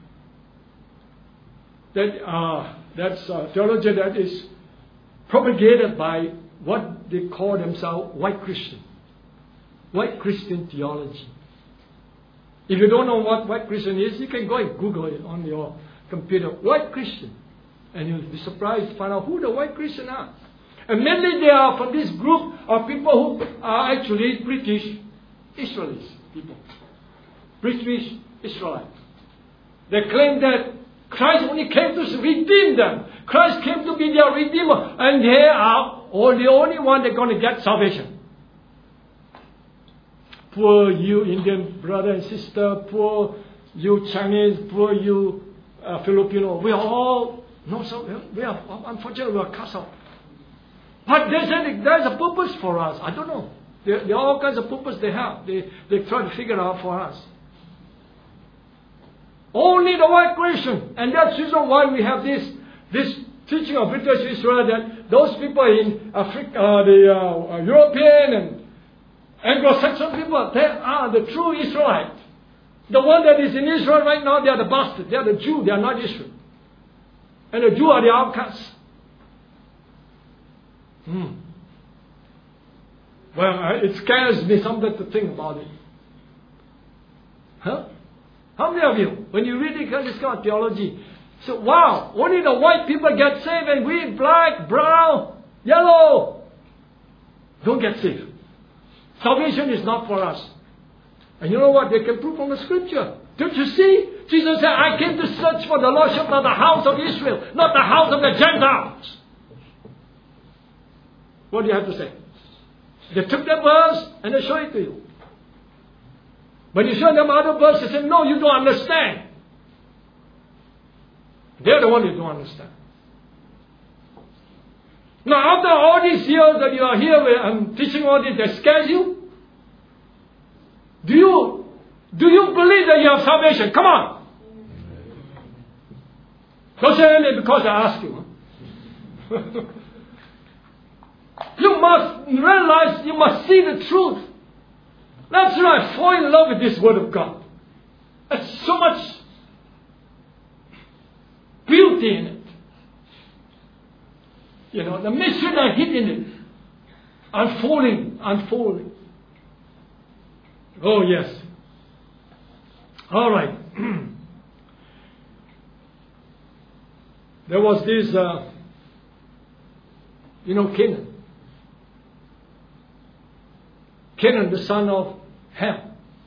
that uh, that's uh, theology that is propagated by what they call themselves white Christian. White Christian theology. If you don't know what white Christian is, you can go and Google it on your computer. White Christian. And you'll be surprised to find out who the white Christians are. And mainly they are from this group of people who are actually British Israelis people. British Israelites. They claim that Christ only came to redeem them. Christ came to be their redeemer. And they are all the only one that's going to get salvation. Poor you Indian brother and sister. Poor you Chinese. Poor you uh, Filipino. We are all, no, so we are, unfortunately, we are cast out. But there's a, there's a purpose for us. I don't know. There, there are all kinds of purpose they have. They, they try to figure out for us. Only the white Christian. And that's the reason why we have this, this teaching of British Israel that those people in Africa, uh, the uh, European and Anglo-Saxon people, they are the true Israelite. The one that is in Israel right now, they are the bastard. They are the Jew. They are not Israel. And the Jew are the outcasts. Hmm. Well, it scares me sometimes to think about it. Huh? How many of you, when you read this kind of theology, say, wow, only the white people get saved and we, black, brown, yellow, don't get saved. Salvation is not for us. And you know what? They can prove from the scripture. Don't you see? Jesus said, I came to search for the lordship of the house of Israel, not the house of the Gentiles. What do you have to say? They took that verse and they show it to you. When you show them other verses, they say, no, you don't understand. They're the one who don't understand. Now, after all these years that you are here, where I'm teaching all this, that scares you? Do you, do you believe that you have salvation? Come on. Don't say anything because I ask you. You must must realize, you must see the truth. That's why I fall in love with this Word of God. There's so much beauty in it. You know, the mysteries are hidden in it. Unfolding, unfolding. Oh, yes. All right. There was this, uh, you know, Canaan. Canaan, the son of Ham.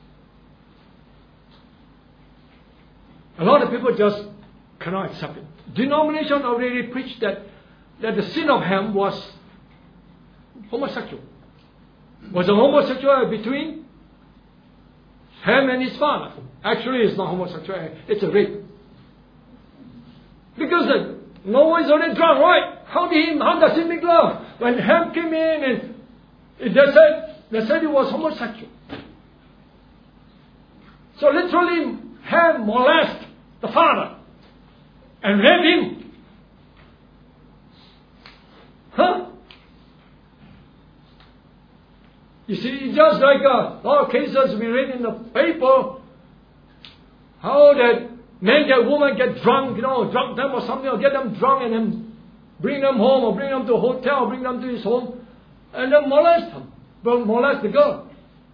A lot of people just cannot accept it. Denomination already preached that, that the sin of Ham was homosexual. Was a homosexual between Ham and his father. Actually, it's not homosexual, it's a rape. Because uh, Noah is already drunk, right? How did he, how does he make love? When Ham came in and they said, they said he was homosexual. So literally, Ham molested the father and raped him. Huh? You see, it's just like a lot of cases we read in the paper, how that man get woman get drunk, you know, drunk them or something, or get them drunk and then bring them home or bring them to a hotel or bring them to his home and then molest them, but molest the girl.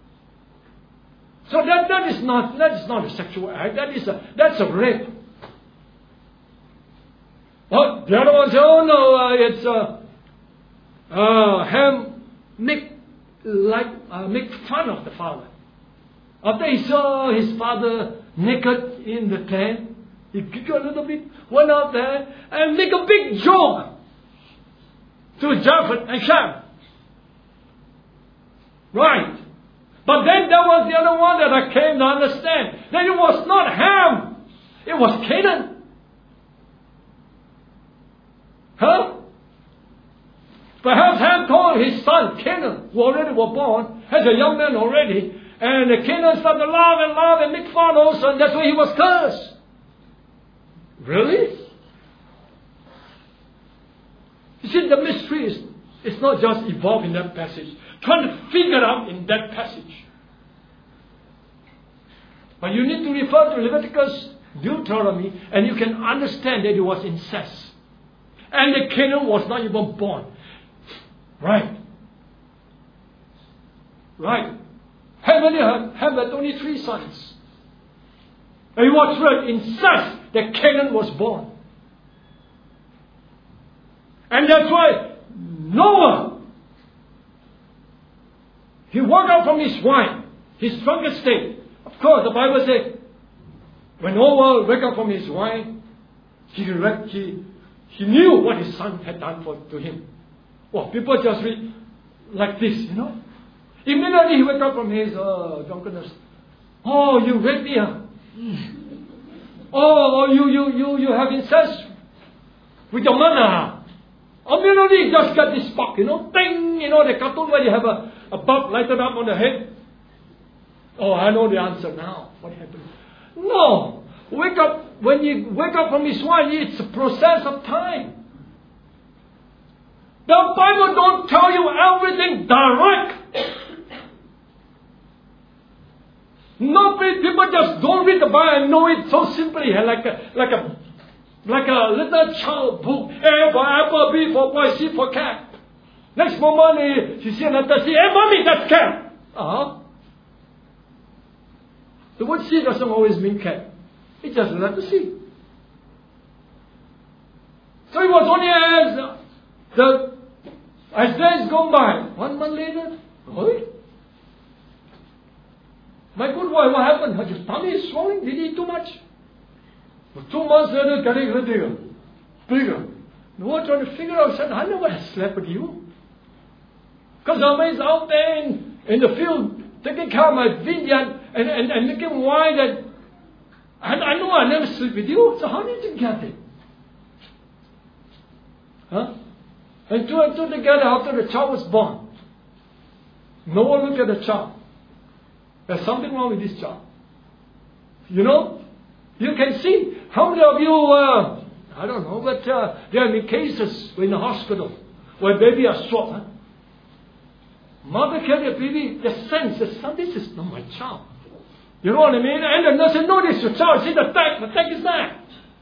So that, that is not that is not a sexual act, that is a that's a rape. But the other one say, oh no, uh, it's uh, uh, Ham make like uh, make fun of the father. After he saw his father naked in the tent, he giggled a little bit, went out there and make a big joke to Japheth and Shem. Right. But then there was the other one that I came to understand. That it was not Ham. It was Canaan. Huh? Perhaps Ham told his son, Canaan, who already was born, as a young man already, and the Canaan started to laugh and laugh and make fun also, and that's why he was cursed. Really? You see, the mystery is it's not just evolved in that passage. Trying to figure out in that passage. But you need to refer to Leviticus, Deuteronomy, and you can understand that it was incest. And the Canaan was not even born. Right. Right. Ham had, Ham had only three sons. And it was through incest that Canaan was born. And that's why Noah, he woke up from his wine, his drunken state. Of course, the Bible says, when Noah woke up from his wine, he, he, he knew what his son had done for, to him. Well, people just read like this, you know. Immediately he woke up from his uh, drunkenness. Oh, you raped me, huh? Oh, you, you, you, you have incest with your mother, huh? Immediately he just got this spark, you know. Ding! You know, the cartoon where you have a, a bulb lighted up on the head. Oh, I know the answer now. What happened? No. Wake up, when you wake up from his wine, it's a process of time. The Bible don't tell you everything direct. Nobody, people just don't read the Bible and know it so simply, like a, like a, like a little child book. A for apple, B for boy, C for cat. Next moment, she see another C. Hey, mommy, that's cat. Uh-huh. The word C doesn't always mean cat. It just letter C. So it was only as the as days gone by, one month later, oh, my good boy, what happened? His tummy is swelling. Did he eat too much? But two months later, getting bigger, bigger. The boy trying to figure out, said, I never had slept with you. Because I'm always out there in, in the field, taking care of my vineyard and, and, and making wine. And, and I know I never sleep with you. So how did you get it? Huh? And two and two together after the child was born. No one looked at the child. There's something wrong with this child. You know? You can see. How many of you, uh, I don't know, but uh, there have been cases in the hospital where baby are short. Huh? Mother carried a baby, the sense that son, this is not my child. You know what I mean? And the nurse said, no, this is your child. See the tag, the tag is there.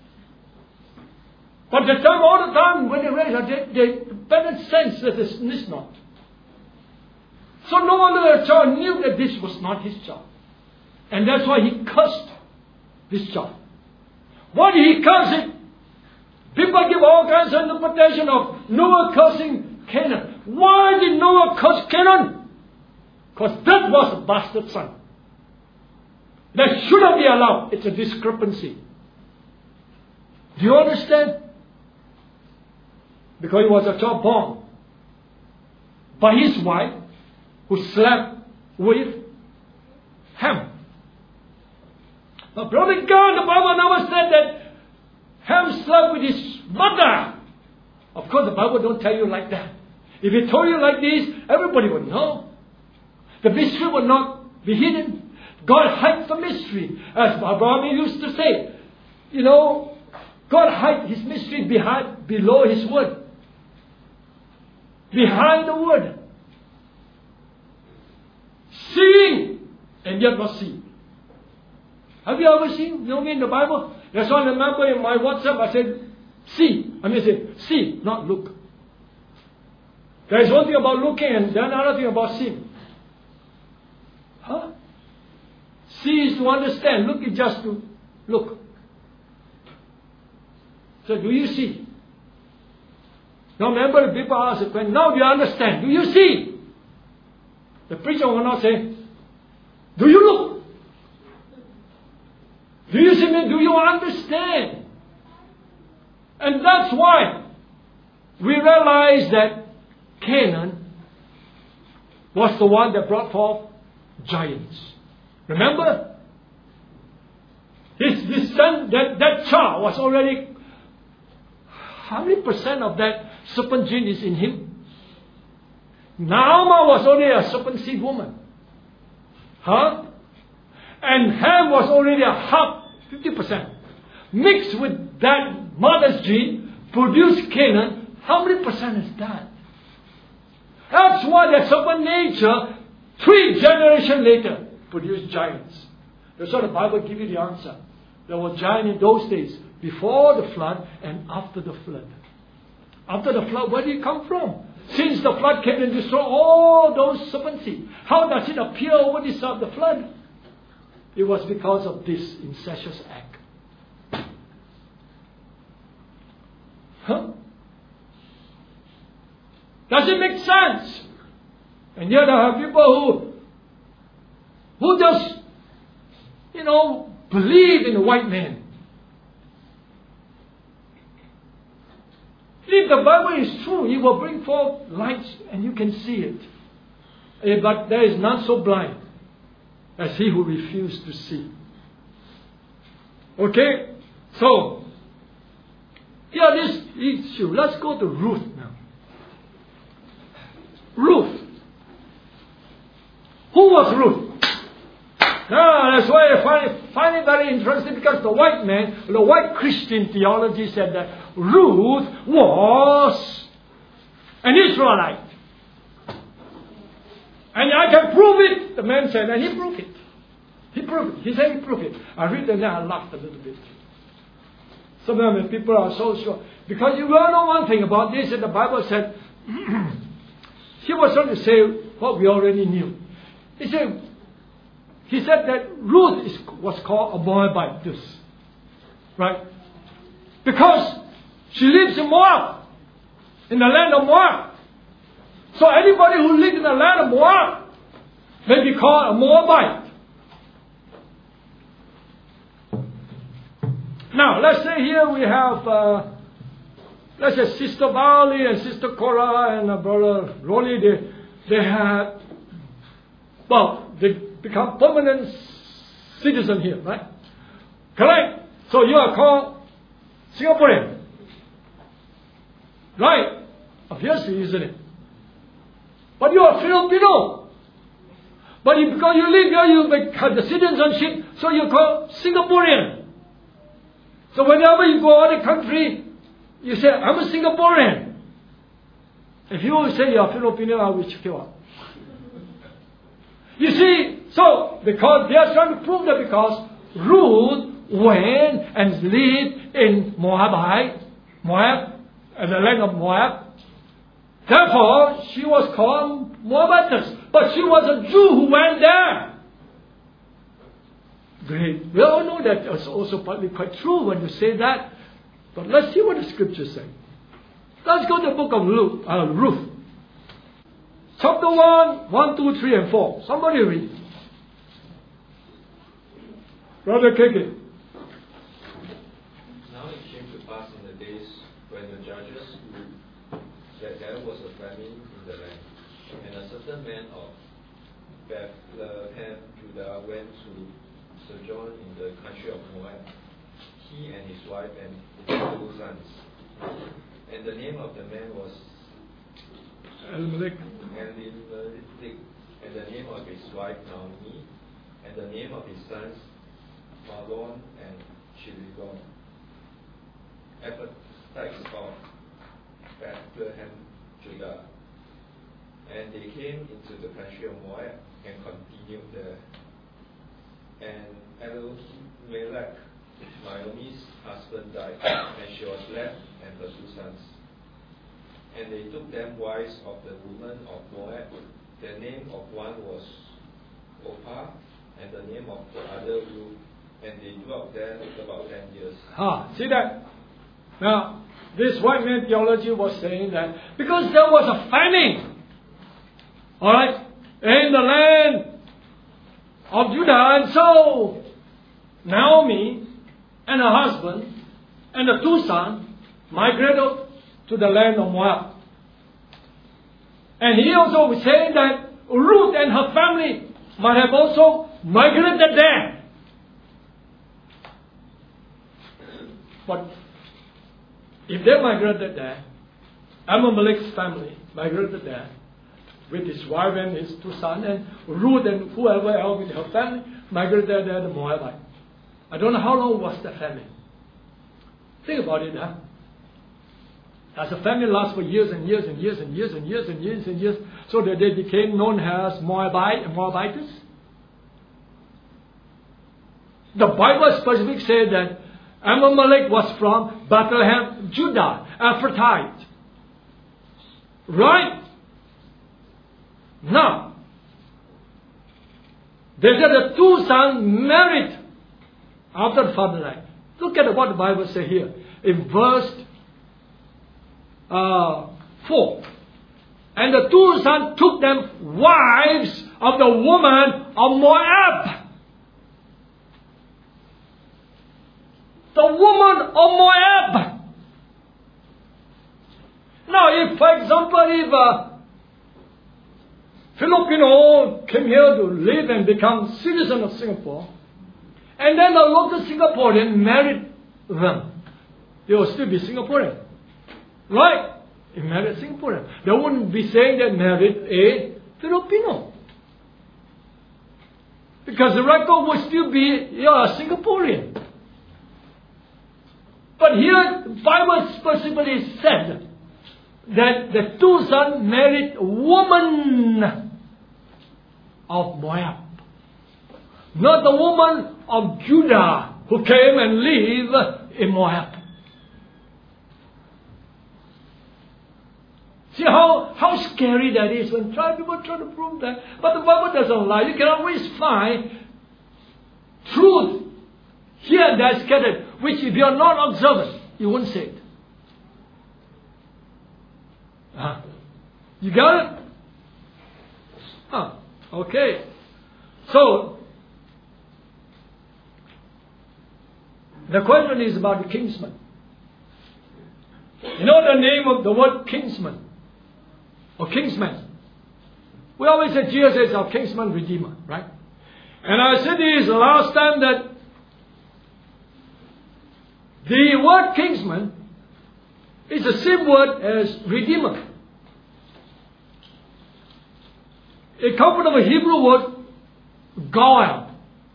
But the time, all the time, when they raise her, they, they, the parents sense that this is not. So no wonder the child knew that this was not his child. And that's why he cursed this child. Why did he curse it? People give all kinds of interpretation of Noah cursing Canaan. Why did Noah curse Canaan? Because that was a bastard son. That shouldn't be allowed. It's a discrepancy. Do you understand? Because he was a child born by his wife who slept with Ham. But brother God, the Bible never said that Ham slept with his mother. Of course, the Bible don't tell you like that. If it told you like this, everybody would know. The mystery would not be hidden. God hides the mystery. As Abraham used to say, you know, God hides his mystery behind, below his word. Behind the word. Seeing and yet not seeing. Have you ever seen? You know me in the Bible? That's why I remember in my WhatsApp I said, see. I mean I said, see, not look. There is one thing about looking and then another thing about seeing. Huh? See is to understand. Look is just to look. So do you see? Now remember, people ask the question, now do you understand? Do you see? The preacher will not say, do you look? Do you see me? Do you understand? And that's why we realize that Canaan was the one that brought forth giants. Remember? His, his son, that, that child was already, how many percent of that serpent gene is in him? Naamah was already a serpent seed woman. Huh? And Ham was already a half, fifty percent. Mixed with that mother's gene, produced Canaan. How many percent is that? That's why the serpent nature, three generations later, produced giants. That's why the Bible gives you the answer. There were giants in those days, before the flood and after the flood. After the flood, where did it come from? Since the flood came and destroyed all those serpent seed. How does it appear over the side of the flood? It was because of this incestuous act. Huh? Does it make sense? And yet there are people who, who just, you know, believe in the white man. If the Bible is true, it will bring forth light and you can see it. But there is none so blind as he who refused to see. Okay? So, here this issue. Let's go to Ruth now. Ruth. Who was Ruth? Ah, that's why I find it, find it very interesting, because the white man, the white Christian theology said that Ruth was an Israelite. And I can prove it. The man said, and he proved it. He proved it. He said he proved it. I read it and then I laughed a little bit. Sometimes people are so sure. Because you all know one thing about this, and the Bible said, he was trying to say what we already knew. He said, he said that Ruth is, was called a Moabite. This, right? Because she lives in Moab, in the land of Moab. So anybody who lives in the land of Moab may be called a Moabite. Now, let's say here we have, uh, let's say Sister Bali and Sister Cora and uh, Brother Rolly, they, they have, well, they become permanent citizens here, right? Correct? So you are called Singaporean. Right? Obviously, isn't it? But you are Filipino. But if, because you live here, you have the citizenship, so you call Singaporean. So whenever you go out of the country, you say, I'm a Singaporean. If you say you are Filipino, I will check you out. You see, so because they are trying to prove that because Ruth went and lived in Moabite, Moab, in the land of Moab, therefore she was called Moabitess. But she was a Jew who went there. Great. We all know that it's also partly quite true when you say that. But let's see what the scriptures say. Let's go to the book of Luke, uh, Ruth. Chapter one, one, two, three, and four. Somebody read. Brother Keke. Now it came to pass in the days when the judges ruled that there was a famine in the land. And a certain man of Bethlehem, Judah, went to sojourn in the country of Moab, he and his wife and his two sons. And the name of the man was Elimelech. Elimelech, and the name of his wife Naomi, and the name of his sons Mahlon and Chilion, Ephrathites of Bethlehem, Judah. And they came into the country of Moab and continued there. And Elimelech, Naomi's husband, died, and she was left and her two sons. And they took them wives of the women of Moab. The name of one was Orpah, and the name of the other Ruth. And they dwelt there about ten years. Ah, see that? Now, this white man theology was saying that because there was a famine, alright, in the land of Judah, and so Naomi and her husband and the two sons migrated to the land of Moab. And he also was saying that Ruth and her family might have also migrated there. But if they migrated there, Elimelech's family migrated there with his wife and his two sons, and Ruth and whoever else in her family migrated there to Moabite. I don't know how long was the famine. Think about it, huh? As a family lasts for years and years and years and years and years and years and years, so that they became known as Moabite and Moabites. The Bible specifically said that Elimelech was from Bethlehem, Judah, Ephrathite. Right? Now, they said the two sons married after the father died. Look at what the Bible says here in verse uh, four. And the two sons took them wives of the woman of Moab. The woman of Moab. Now, if, for example, if a Filipino came here to live and become citizen of Singapore, and then the local Singaporean married them, they will still be Singaporean. Right? He married a Singaporean. They wouldn't be saying they married a Filipino. Because the record would still be, you're a Singaporean. But here, the Bible specifically said that the two sons married a woman of Moab. Not the woman of Judah who came and lived in Moab. See how, how scary that is when try, people try to prove that. But the Bible doesn't lie. You can always find truth here and there scattered, which if you are not observant, you won't say it. Huh? You got it? Huh. Okay. So, the question is about the kinsman. You know the name of the word kinsman? Or kinsman. We always say Jesus is our kinsman redeemer, right? And I said this last time that the word kinsman is the same word as redeemer. It comes from the Hebrew word goel.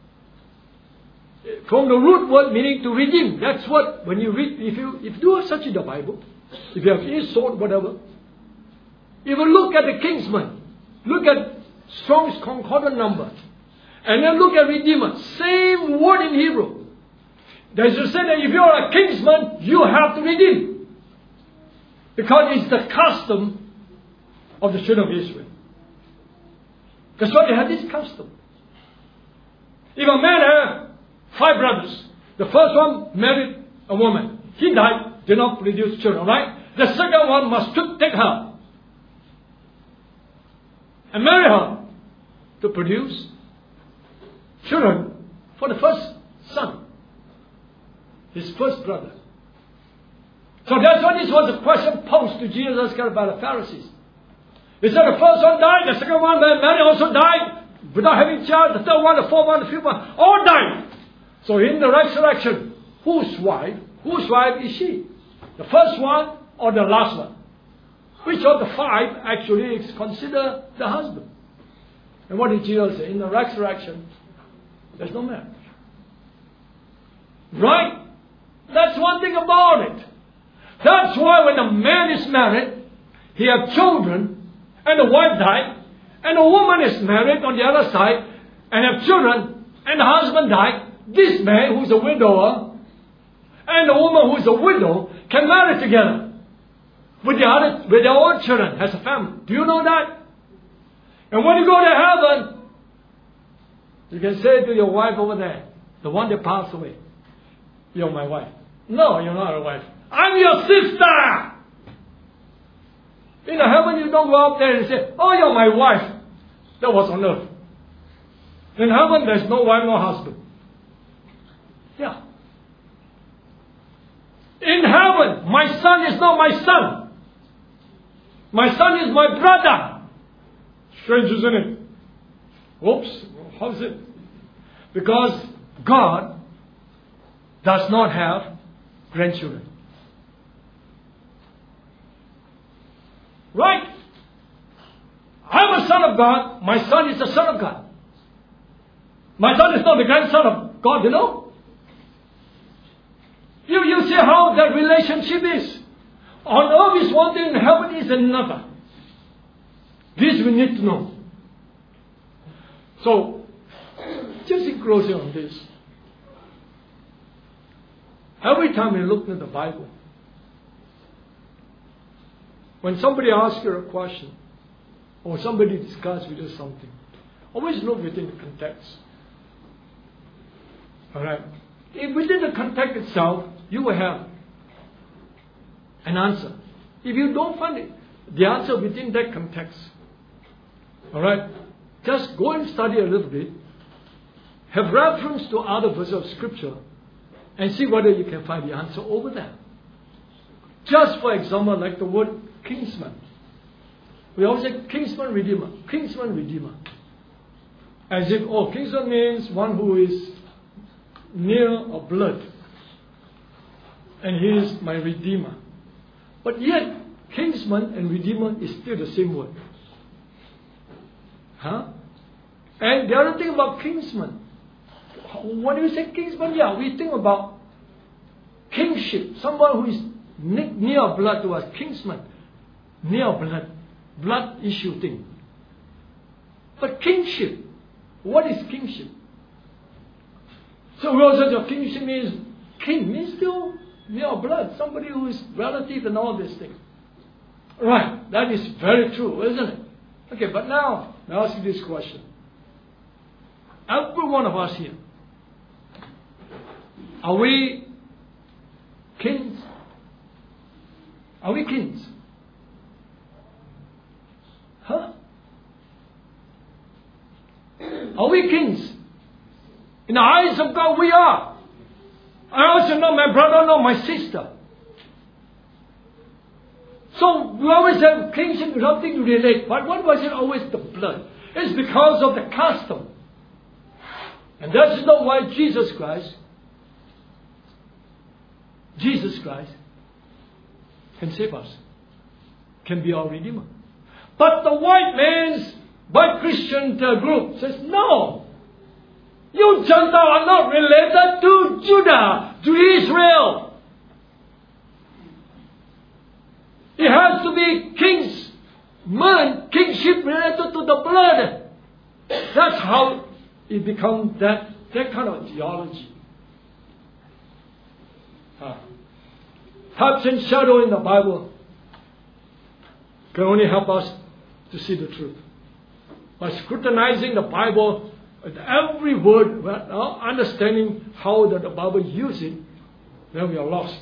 From the root word meaning to redeem. That's what, when you read, if you if you do search in the Bible, if you have any sort, whatever, if you look at the kinsman, look at Strong's Concordant number. And then look at Redeemer. Same word in Hebrew. They should say that if you are a kinsman, you have to redeem. Because it's the custom of the children of Israel. That's why they had this custom. If a man had five brothers, the first one married a woman. He died, did not produce children, right? The second one must take her and marry her to produce children for the first son, his first brother. So that's why this was a question posed to Jesus by the Pharisees. He said the first one died, the second one, Mary also died without having child, the third one, the fourth one, the fifth one, all died. So in the resurrection, whose wife, whose wife is she? The first one or the last one? Which of the five actually is considered the husband? And what did Jesus say? In the resurrection, there's no marriage. Right? That's one thing about it. That's why when a man is married, he has children, and the wife died, and a woman is married on the other side, and have children, and the husband died, this man who's a widower, and the woman who's a widow, can marry together with the other, with their own children as a family. Do you know that? And when you go to heaven, you can say to your wife over there, the one that passed away, you're my wife. No, you're not a wife. I'm your sister. In the heaven, you don't go up there and say, oh, you're my wife. That was on earth. In heaven, there's no wife, no husband. Yeah. In heaven, my son is not my son. My son is my brother. Strange, isn't it? Whoops. How's it? Because God does not have grandchildren. Right? I'm a son of God. My son is the son of God. My son is not the grandson of God, you know? You, you see how that relationship is. On earth is one thing, in heaven is another. This we need to know. So, just in closing on this. Every time we look at the Bible, when somebody asks you a question, or somebody discusses with you something, always look within the context. Alright? If within the context itself, you will have an answer. If you don't find it, the answer within that context, alright, just go and study a little bit, have reference to other verses of Scripture, and see whether you can find the answer over there. Just for example, like the word kinsman. We always say kinsman redeemer. Kinsman redeemer. As if, oh, kinsman means one who is near of blood. And he is my redeemer. But yet, kinsman and redeemer is still the same word. Huh? And the other thing about kinsman. When you say kinsman, yeah, we think about kingship. Someone who is near blood to us. Kinsman. Near blood. Blood issue thing. But kingship. What is kingship? So we also say kingship means king. Means still near blood. Somebody who is relative and all these things. Right. That is very true, isn't it? Okay, but now, I'll ask you this question. Every one of us here, are we kings? Are we kings? Huh? Are we kings? In the eyes of God, we are. I also know my brother, no, my sister. So we always have kingship, something to relate. But what was it always the blood? It's because of the custom. And that's not why Jesus Christ, Jesus Christ can save us, can be our Redeemer. But the white man's, white Christian group says, no, you Gentiles are not related to Judah, to Israel. It has to be king's man, kingship related to the blood. That's how it becomes that, that kind of theology. Huh. Touch and shadow in the Bible can only help us to see the truth. By scrutinizing the Bible, with every word, without understanding how the, the Bible uses it, then we are lost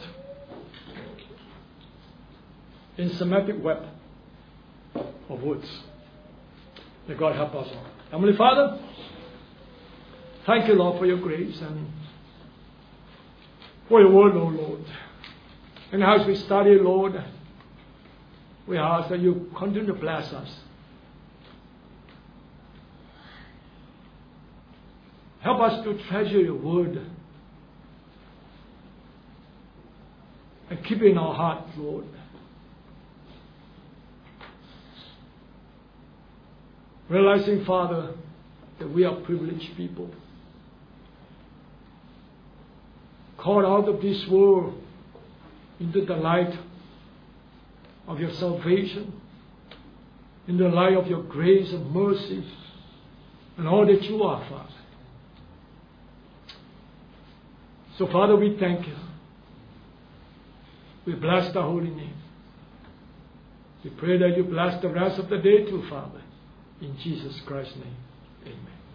in semantic web of words. May God help us all. Heavenly Father, thank you, Lord, for your grace and for your word, O Lord. And as we study, Lord, we ask that you continue to bless us. Help us to treasure your word and keep it in our heart, Lord. Realizing, Father, that we are privileged people, called out of this world into the light of your salvation, in the light of your grace and mercy, and all that you are, Father. So, Father, we thank you. We bless the holy name. We pray that you bless the rest of the day too, Father. In Jesus Christ's name, amen.